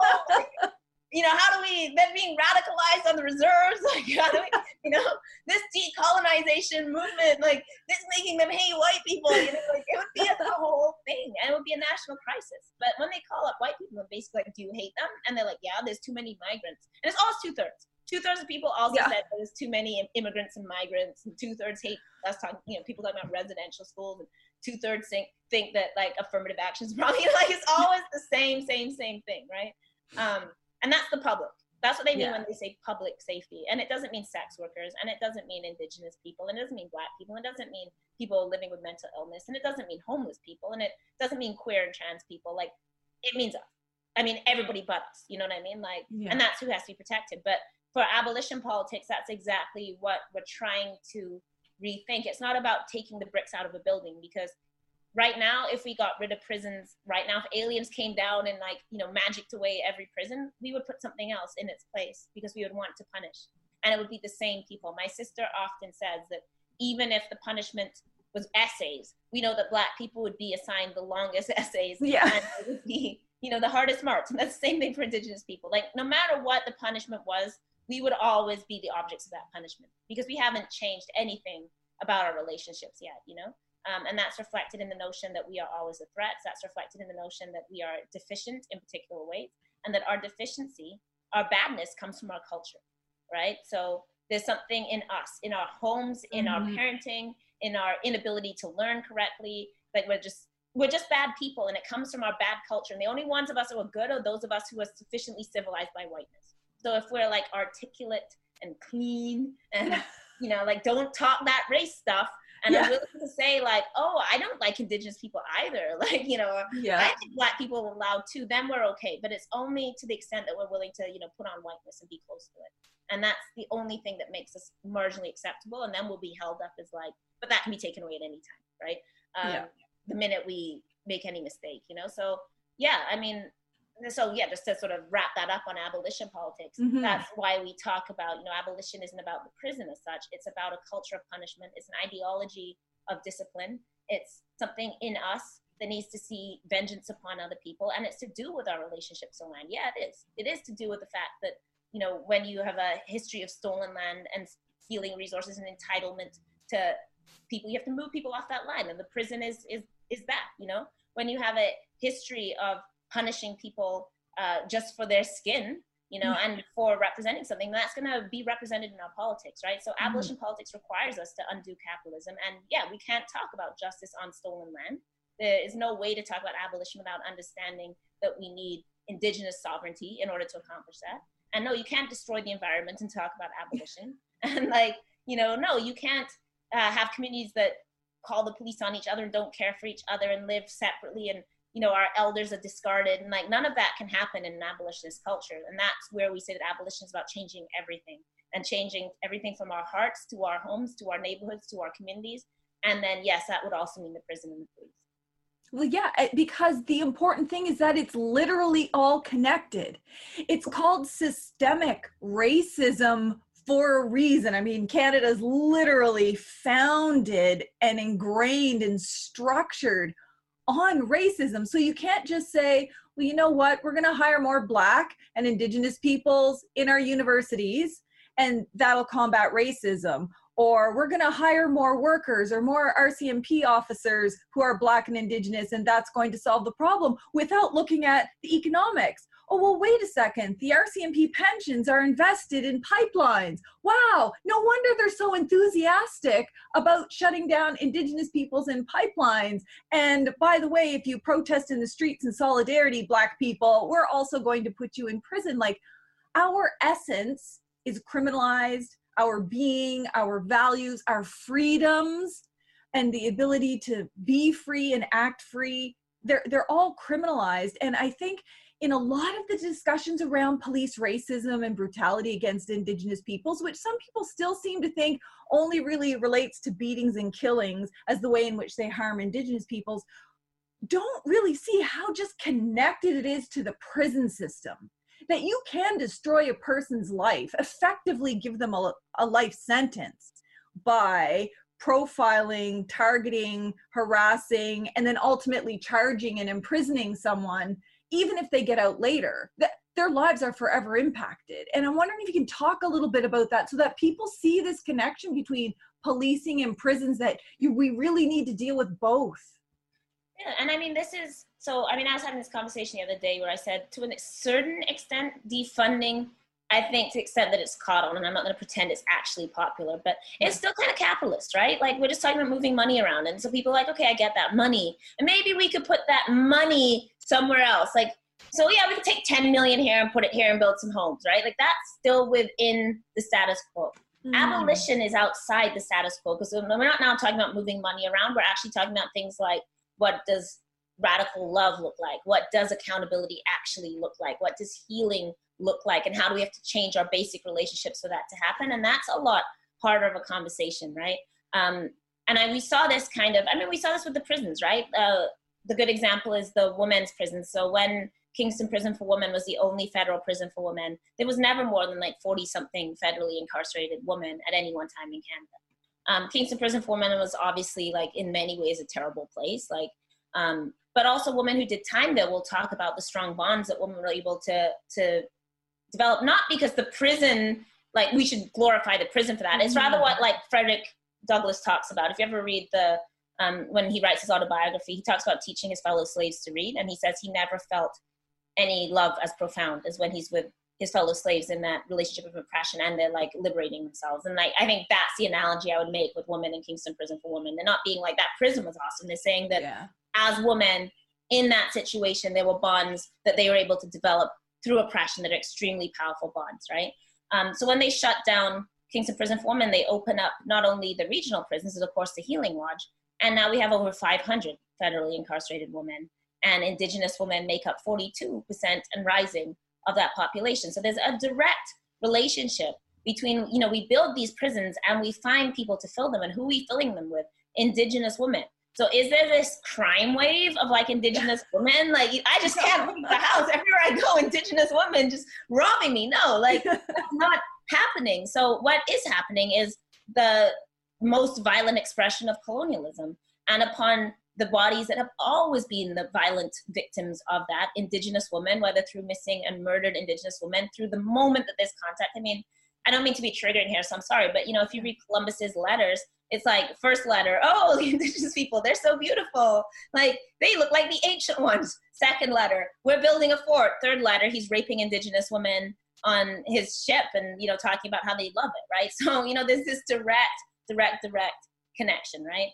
how do we, then being radicalized on the reserves, like how do we, this decolonization movement, like this making them hate white people, like it would be a whole thing, and it would be a national crisis. But when they call up white people and basically like, do you hate them? And they're like, yeah, there's too many migrants. And it's always 2/3. 2/3 of people also said there's too many immigrants and migrants, and 2/3 hate us talking, people talking about residential schools, and 2/3 think that like affirmative action is wrong. Like it's always the same thing, right? And that's the public. That's what they mean when they say public safety. And it doesn't mean sex workers, and it doesn't mean Indigenous people, and it doesn't mean Black people, and it doesn't mean people living with mental illness, and it doesn't mean homeless people, and it doesn't mean queer and trans people. Like it means us. I mean everybody but us. You know what I mean? Like, and that's who has to be protected. But for abolition politics, that's exactly what we're trying to rethink. It's not about taking the bricks out of a building, because right now, if we got rid of prisons, right now, if aliens came down and like, magicked away every prison, we would put something else in its place because we would want to punish. And it would be the same people. My sister often says that even if the punishment was essays, we know that Black people would be assigned the longest essays. Yeah. And it would be, the hardest marks. And that's the same thing for Indigenous people. Like no matter what the punishment was, we would always be the objects of that punishment because we haven't changed anything about our relationships yet, and that's reflected in the notion that we are always a threat. That's reflected in the notion that we are deficient in particular ways, and that our deficiency, our badness comes from our culture, right? So there's something in us, in our homes, in our parenting, in our inability to learn correctly, like we're just bad people, and it comes from our bad culture. And the only ones of us who are good are those of us who are sufficiently civilized by whiteness. So if we're like articulate and clean and, like don't talk that race stuff, and I'm willing to say like, oh, I don't like Indigenous people either. Like, I think Black people are allowed too, then we're okay. But it's only to the extent that we're willing to, put on whiteness and be close to it. And that's the only thing that makes us marginally acceptable. And then we'll be held up as like, but that can be taken away at any time, right? The minute we make any mistake, So just to sort of wrap that up on abolition politics, that's why we talk about, abolition isn't about the prison as such. It's about a culture of punishment. It's an ideology of discipline. It's something in us that needs to see vengeance upon other people. And it's to do with our relationships to land. Yeah, it is. It is to do with the fact that, when you have a history of stolen land and stealing resources and entitlement to people. You have to move people off that line, and the prison is that, you know, when you have a history of punishing people just for their skin, you know, and for representing something, that's going to be represented in our politics, right? So abolition politics requires us to undo capitalism. And yeah, we can't talk about justice on stolen land. There is no way to talk about abolition without understanding that we need indigenous sovereignty in order to accomplish that. And no, you can't destroy the environment and talk about abolition. And like, you know, no, you can't have communities that call the police on each other and don't care for each other and live separately, and you know, our elders are discarded, and like none of that can happen in an abolitionist culture. And that's where we say that abolition is about changing everything, and changing everything from our hearts to our homes, to our neighborhoods, to our communities. And then yes, that would also mean the prison and the police. Well, yeah, because the important thing is that it's literally all connected. It's called systemic racism for a reason. I mean, Canada's literally founded and ingrained and structured on racism. So you can't just say, well, you know what, we're going to hire more Black and Indigenous peoples in our universities and that'll combat racism. Or we're going to hire more workers or more RCMP officers who are Black and Indigenous, and that's going to solve the problem, without looking at the economics. Oh, well, wait a second. The RCMP pensions are invested in pipelines. Wow, no wonder they're so enthusiastic about shutting down Indigenous peoples in pipelines. And by the way, if you protest in the streets in solidarity, Black people, we're also going to put you in prison. Like, our essence is criminalized. Our being, our values, our freedoms, and the ability to be free and act free, they're all criminalized. And I think in a lot of the discussions around police racism and brutality against Indigenous peoples, which some people still seem to think only really relates to beatings and killings as the way in which they harm Indigenous peoples, don't really see how just connected it is to the prison system. That you can destroy a person's life, effectively give them a life sentence by profiling, targeting, harassing, and then ultimately charging and imprisoning someone, even if they get out later. That their lives are forever impacted. And I'm wondering if you can talk a little bit about that so that people see this connection between policing and prisons, that we really need to deal with both. Yeah, and I mean, I was having this conversation the other day where I said, to a certain extent, defunding, I think to the extent that it's caught on, and I'm not going to pretend it's actually popular, but it's still kind of capitalist, right? Like, we're just talking about moving money around. And so people are like, okay, I get that money. And maybe we could put that money somewhere else. Like, so yeah, we could take 10 million here and put it here and build some homes, right? Like, that's still within the status quo. Abolition is outside the status quo, because we're not now talking about moving money around. We're actually talking about things like, what does radical love look like? What does accountability actually look like? What does healing look like? And how do we have to change our basic relationships for that to happen? And that's a lot harder of a conversation, right? We saw this we saw this with the prisons, right? The good example is the women's prison. So when Kingston Prison for Women was the only federal prison for women, there was never more than like 40-something federally incarcerated women at any one time in Canada. Kingston Prison for Women was obviously, like, in many ways a terrible place. Like, but also women who did time there will talk about the strong bonds that women were able to develop, not because the prison, like, we should glorify the prison for that. It's rather what, like, Frederick Douglass talks about. If you ever read when he writes his autobiography, he talks about teaching his fellow slaves to read. And he says he never felt any love as profound as when he's with his fellow slaves in that relationship of oppression, and they're like liberating themselves. And like, I think that's the analogy I would make with women in Kingston Prison for Women. They're not being like, that prison was awesome. They're saying that as women in that situation, there were bonds that they were able to develop through oppression that are extremely powerful bonds, right? So when they shut down Kingston Prison for Women, they open up not only the regional prisons, but of course the Healing Lodge. And now we have over 500 federally incarcerated women, and Indigenous women make up 42% and rising of that population. So there's a direct relationship between, we build these prisons and we find people to fill them, and who are we filling them with? Indigenous women. So is there this crime wave of like Indigenous women? Like, I just can't leave the house. Everywhere I go, Indigenous women just robbing me. No, like, that's not happening. So what is happening is the most violent expression of colonialism, and upon the bodies that have always been the violent victims of that, Indigenous women, whether through missing and murdered Indigenous women, through the moment that there's contact. I mean, I don't mean to be triggering here, so I'm sorry, but if you read Columbus's letters, It's like first letter, oh, the indigenous people, they're so beautiful. Like they look like the ancient ones. Second letter, we're building a fort. Third letter, he's raping indigenous women on his ship and, you know, talking about how they love it, right? So, you know, there's this direct connection, right?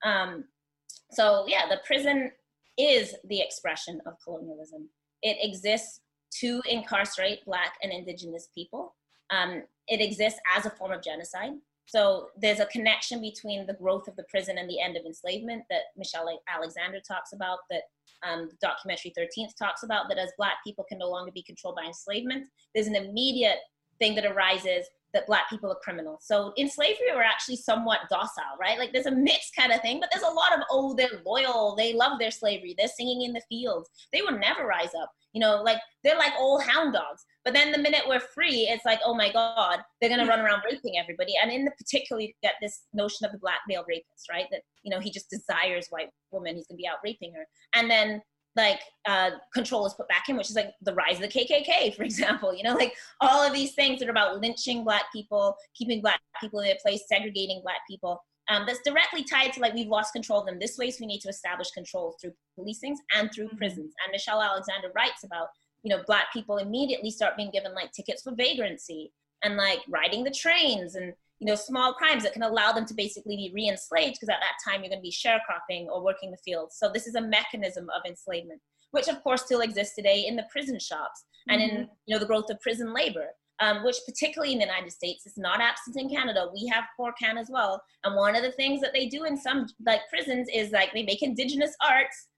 So yeah, the prison is the expression of colonialism. It exists to incarcerate Black and indigenous people. It exists as a form of genocide. So there's a connection between the growth of the prison and the end of enslavement that Michelle Alexander talks about, that the documentary 13th talks about, that as Black people can no longer be controlled by enslavement, there's an immediate thing that arises that Black people are criminals. So in slavery, we're actually somewhat docile, right? Like there's a mixed kind of thing, but there's a lot of, oh, they're loyal, they love their slavery, they're singing in the fields. They would never rise up, you know, like they're like old hound dogs. But then the minute we're free, it's like, oh my God, they're gonna run around raping everybody. And in the particular, you get this notion of the Black male rapist, right? That, you know, he just desires white woman, he's gonna be out raping her. And then like control is put back in, which is like the rise of the KKK, for example, you know, like all of these things that are about lynching Black people, keeping Black people in their place, segregating Black people. That's directly tied to like, we've lost control of them this way, so we need to establish control through policings and through prisons. And Michelle Alexander writes about, you know, Black people immediately start being given like tickets for vagrancy and like riding the trains and, you know, small crimes that can allow them to basically be re-enslaved, because at that time you're going to be sharecropping or working the fields. So this is a mechanism of enslavement, which of course still exists today in the prison shops and in, you know, the growth of prison labor, which particularly in the United States is not absent in Canada. We have PORCAN as well. And one of the things that they do in some like prisons is like they make indigenous arts.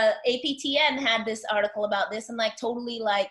APTN had this article about this and like totally like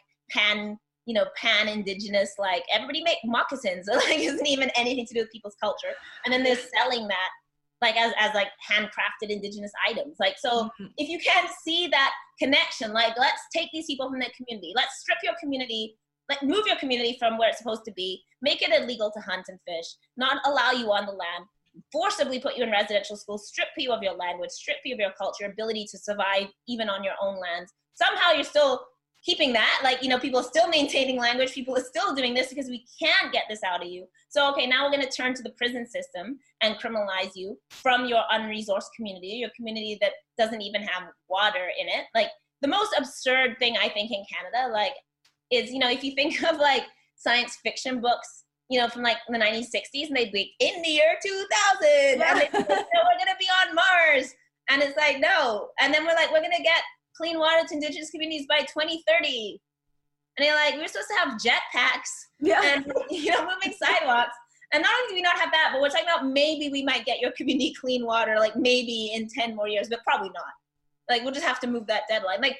pan-indigenous, like everybody make moccasins, or like isn't even anything to do with people's culture. And then they're selling that like as like handcrafted indigenous items. Like, so if you can't see that connection, like let's take these people from their community, let's strip your community, like move your community from where it's supposed to be, make it illegal to hunt and fish, not allow you on the land, forcibly put you in residential schools, strip you of your language, strip you of your culture, ability to survive even on your own lands. Somehow you're still keeping that, like, you know, people are still maintaining language, people are still doing this because we can't get this out of you. So, okay, now we're going to turn to the prison system and criminalize you from your unresourced community, your community that doesn't even have water in it. Like, the most absurd thing I think in Canada, like, is, you know, if you think of like science fiction books, you know, from like the 1960s, and they'd be in the year 2000, and they'd be like, no, we're going to be on Mars. And it's like, no. And then we're like, we're going to get clean water to indigenous communities by 2030. And they're like, we're supposed to have jetpacks and, you know, moving sidewalks. And not only do we not have that, but we're talking about maybe we might get your community clean water, like maybe in 10 more years, but probably not. Like, we'll just have to move that deadline. Like,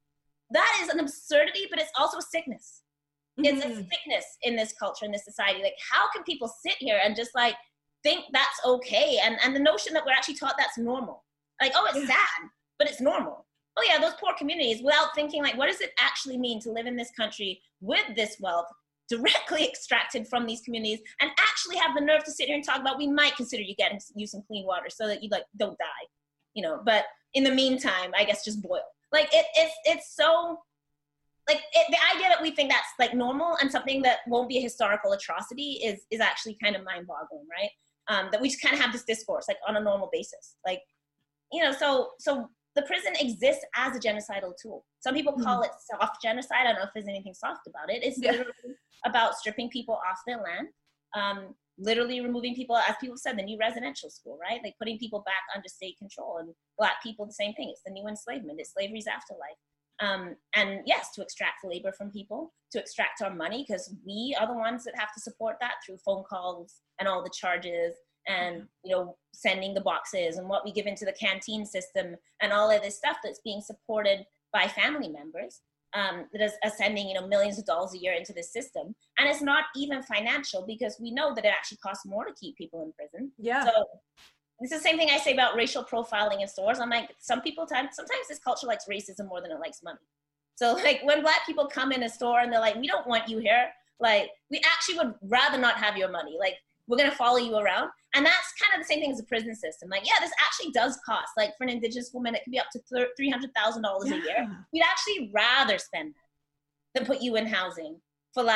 that is an absurdity, but it's also a sickness. It's a sickness in this culture, in this society. Like, how can people sit here and just like think that's okay? And the notion that we're actually taught that's normal. Like, oh, it's sad, but it's normal. Oh yeah, those poor communities, without thinking like, what does it actually mean to live in this country with this wealth directly extracted from these communities, and actually have the nerve to sit here and talk about, we might consider you getting you some clean water so that you like don't die, you know, but in the meantime, I guess just boil. Like it's so, like the idea that we think that's like normal and something that won't be a historical atrocity is actually kind of mind-boggling, right? That we just kind of have this discourse like on a normal basis, like, you know, so the prison exists as a genocidal tool. Some people call it soft genocide. I don't know if there's anything soft about it. It's literally about stripping people off their land, literally removing people, as people said, the new residential school, right? Like putting people back under state control. And Black people, the same thing. It's the new enslavement. It's slavery's afterlife. And yes, to extract labor from people, to extract our money, because we are the ones that have to support that through phone calls and all the charges and, you know, sending the boxes and what we give into the canteen system and all of this stuff that's being supported by family members that is sending, you know, millions of dollars a year into this system. And it's not even financial, because we know that it actually costs more to keep people in prison. So it's the same thing I say about racial profiling in stores. I'm like, sometimes this culture likes racism more than it likes money. So like when Black people come in a store and they're like, we don't want you here. Like, we actually would rather not have your money. Like, we're going to follow you around. And that's kind of the same thing as the prison system. Like, yeah, this actually does cost. Like, for an Indigenous woman, it could be up to $300,000 a year. We'd actually rather spend that than put you in housing for, like,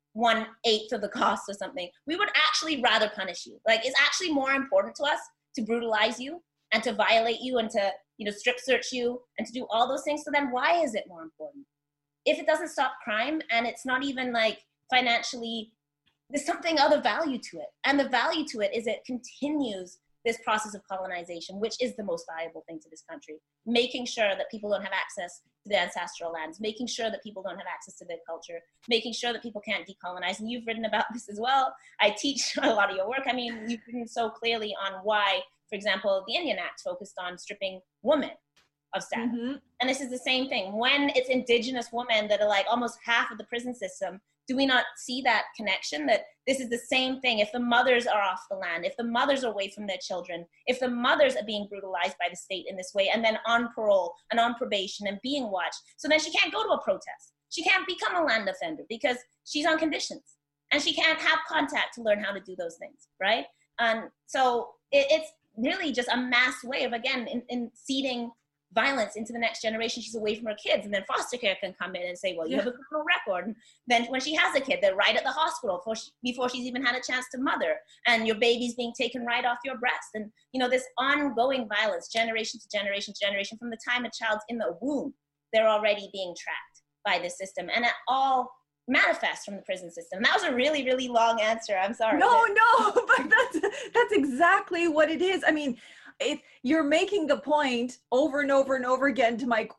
1/8 of the cost or something, we would actually rather punish you. Like, it's actually more important to us to brutalize you and to violate you and to, strip search you and to do all those things. So then why is it more important? If it doesn't stop crime and it's not even like financially, there's something other value to it. And the value to it is it continues this process of colonization, which is the most valuable thing to this country. Making sure that people don't have access to the ancestral lands, making sure that people don't have access to their culture, making sure that people can't decolonize. And you've written about this as well. I teach a lot of your work. I mean, you've written so clearly on why, for example, the Indian Act focused on stripping women of status. Mm-hmm. And this is the same thing. When it's indigenous women that are like almost half of the prison system, do we not see that connection? That this is the same thing. If the mothers are off the land, if the mothers are away from their children, if the mothers are being brutalized by the state in this way and then on parole and on probation and being watched, so then she can't go to a protest. She can't become a land defender because she's on conditions and she can't have contact to learn how to do those things, right? And so it's really just a mass way of, again, in seeding violence into the next generation. She's away from her kids, and then foster care can come in and say, well, you have a criminal record. And then when she has a kid, they're right at the hospital before she's even had a chance to mother, and your baby's being taken right off your breast. And this ongoing violence, generation to generation to generation, from the time a child's in the womb, they're already being tracked by this system, and it all manifests from the prison system. That was a really, really long answer. I'm sorry. No, but that's exactly what it is. I mean, you're making the point over and over and over again to my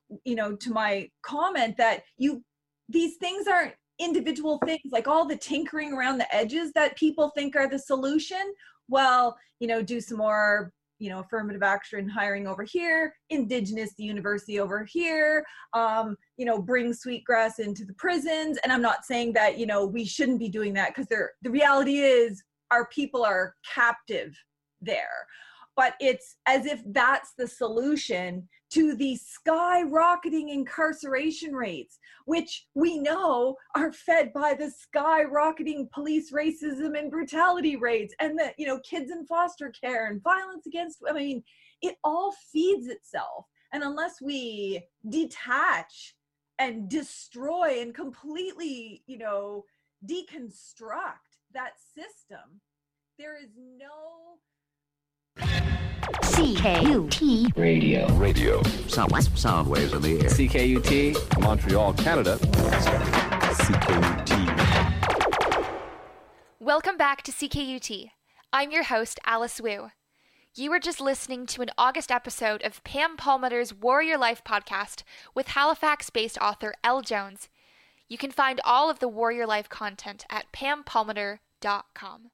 comment that these things aren't individual things, like all the tinkering around the edges that people think are the solution. Well, do some more, affirmative action hiring over here, Indigenous the university over here, bring Sweetgrass into the prisons. And I'm not saying that, we shouldn't be doing that, because the reality is our people are captive there. But it's as if that's the solution to the skyrocketing incarceration rates, which we know are fed by the skyrocketing police racism and brutality rates, and the, kids in foster care and violence against, it all feeds itself. And unless we detach and destroy and completely, deconstruct that system, there is no... CKUT Radio. Sound waves in the air. CKUT Montreal, Canada. CKUT. Welcome back to CKUT. I'm your host, Alice Wu. You were just listening to an August episode of Pam Palmetter's Warrior Life podcast with Halifax-based author Elle Jones. You can find all of the Warrior Life content at pampalmeter.com.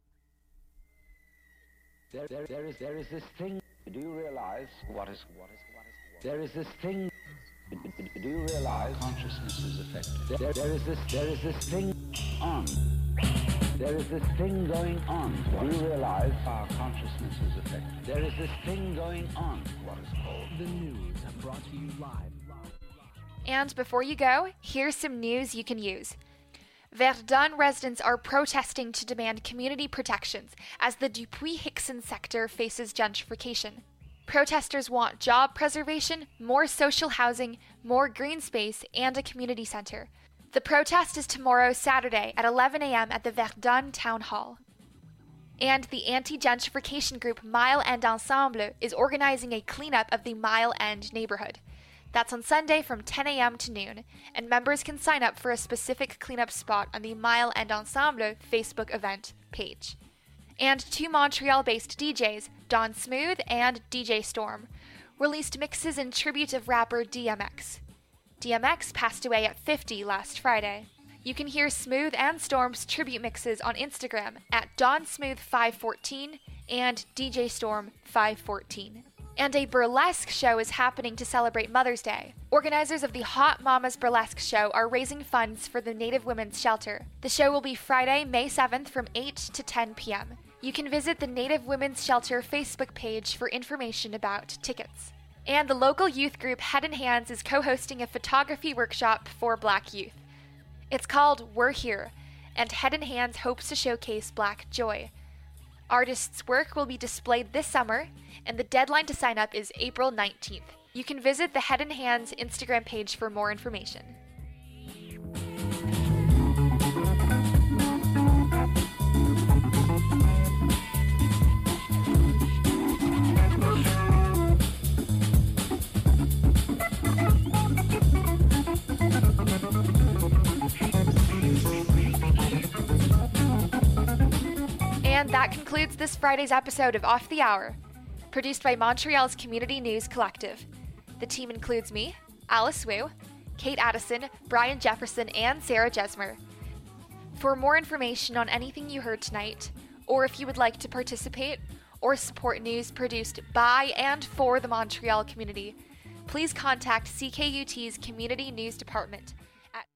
There is this thing. Do you realize what is? There is this thing. Do you realize consciousness is affected? There is this thing on. There is this thing going on. Do you realize our consciousness is affected? There is this thing going on. What is called the news, brought to you live. And before you go, here's some news you can use. Verdun residents are protesting to demand community protections as the Dupuis-Hixson sector faces gentrification. Protesters want job preservation, more social housing, more green space, and a community center. The protest is tomorrow, Saturday, at 11 a.m. at the Verdun Town Hall. And the anti-gentrification group Mile End Ensemble is organizing a cleanup of the Mile End neighborhood. That's on Sunday from 10 a.m. to noon, and members can sign up for a specific cleanup spot on the Mile End Ensemble Facebook event page. And two Montreal-based DJs, Don Smooth and DJ Storm, released mixes in tribute of rapper DMX. DMX passed away at 50 last Friday. You can hear Smooth and Storm's tribute mixes on Instagram at DonSmooth514 and DJ Storm 514. And a burlesque show is happening to celebrate Mother's Day. Organizers of the Hot Mamas Burlesque Show are raising funds for the Native Women's Shelter. The show will be Friday, May 7th from 8 to 10 p.m. You can visit the Native Women's Shelter Facebook page for information about tickets. And the local youth group Head and Hands is co-hosting a photography workshop for Black youth. It's called We're Here, and Head and Hands hopes to showcase Black joy. Artists' work will be displayed this summer, and the deadline to sign up is April 19th. You can visit the Head and Hands Instagram page for more information. That concludes this Friday's episode of Off the Hour, produced by Montreal's Community News Collective. The team includes me, Alice Wu, Kate Addison, Brian Jefferson, and Sarah Jesmer. For more information on anything you heard tonight, or if you would like to participate or support news produced by and for the Montreal community, please contact CKUT's Community News Department at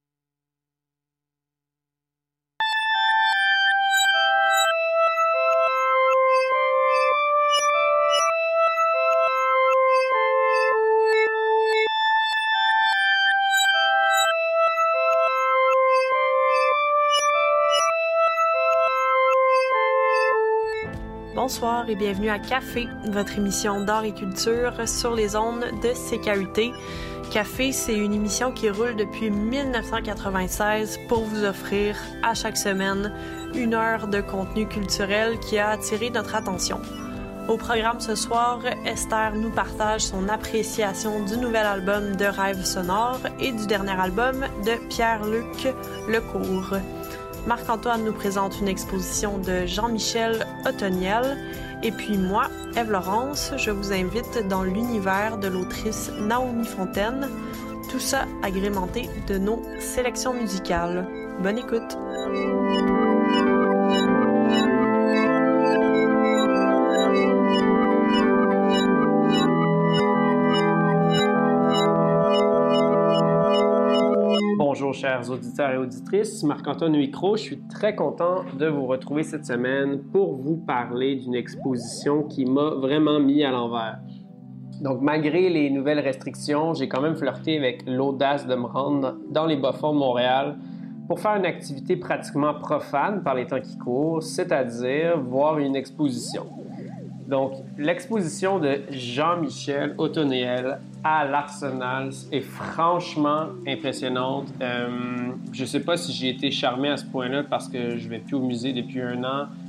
Bonsoir et bienvenue à Café, votre émission d'art et culture sur les ondes de CKUT. Café, c'est une émission qui roule depuis 1996 pour vous offrir à chaque semaine 1 heure de contenu culturel qui a attiré notre attention. Au programme ce soir, Esther nous partage son appréciation du nouvel album de Rêve sonore et du dernier album de Pierre-Luc Lecourt. Marc-Antoine nous présente une exposition de Jean-Michel Ottoniel. Et puis moi, Ève-Laurence, je vous invite dans l'univers de l'autrice Naomi Fontaine. Tout ça agrémenté de nos sélections musicales. Bonne écoute! Bonjour chers auditeurs et auditrices, Marc-Antoine au micro. Je suis très content de vous retrouver cette semaine pour vous parler d'une exposition qui m'a vraiment mis à l'envers. Donc malgré les nouvelles restrictions, j'ai quand même flirté avec l'audace de me rendre dans les bas-fonds de Montréal pour faire une activité pratiquement profane par les temps qui courent, c'est-à-dire voir une exposition. Donc, l'exposition de Jean-Michel Ottoniel à l'Arsenal est franchement impressionnante. Je ne sais pas si j'ai été charmé à ce point-là parce que je ne vais plus au musée depuis 1 an.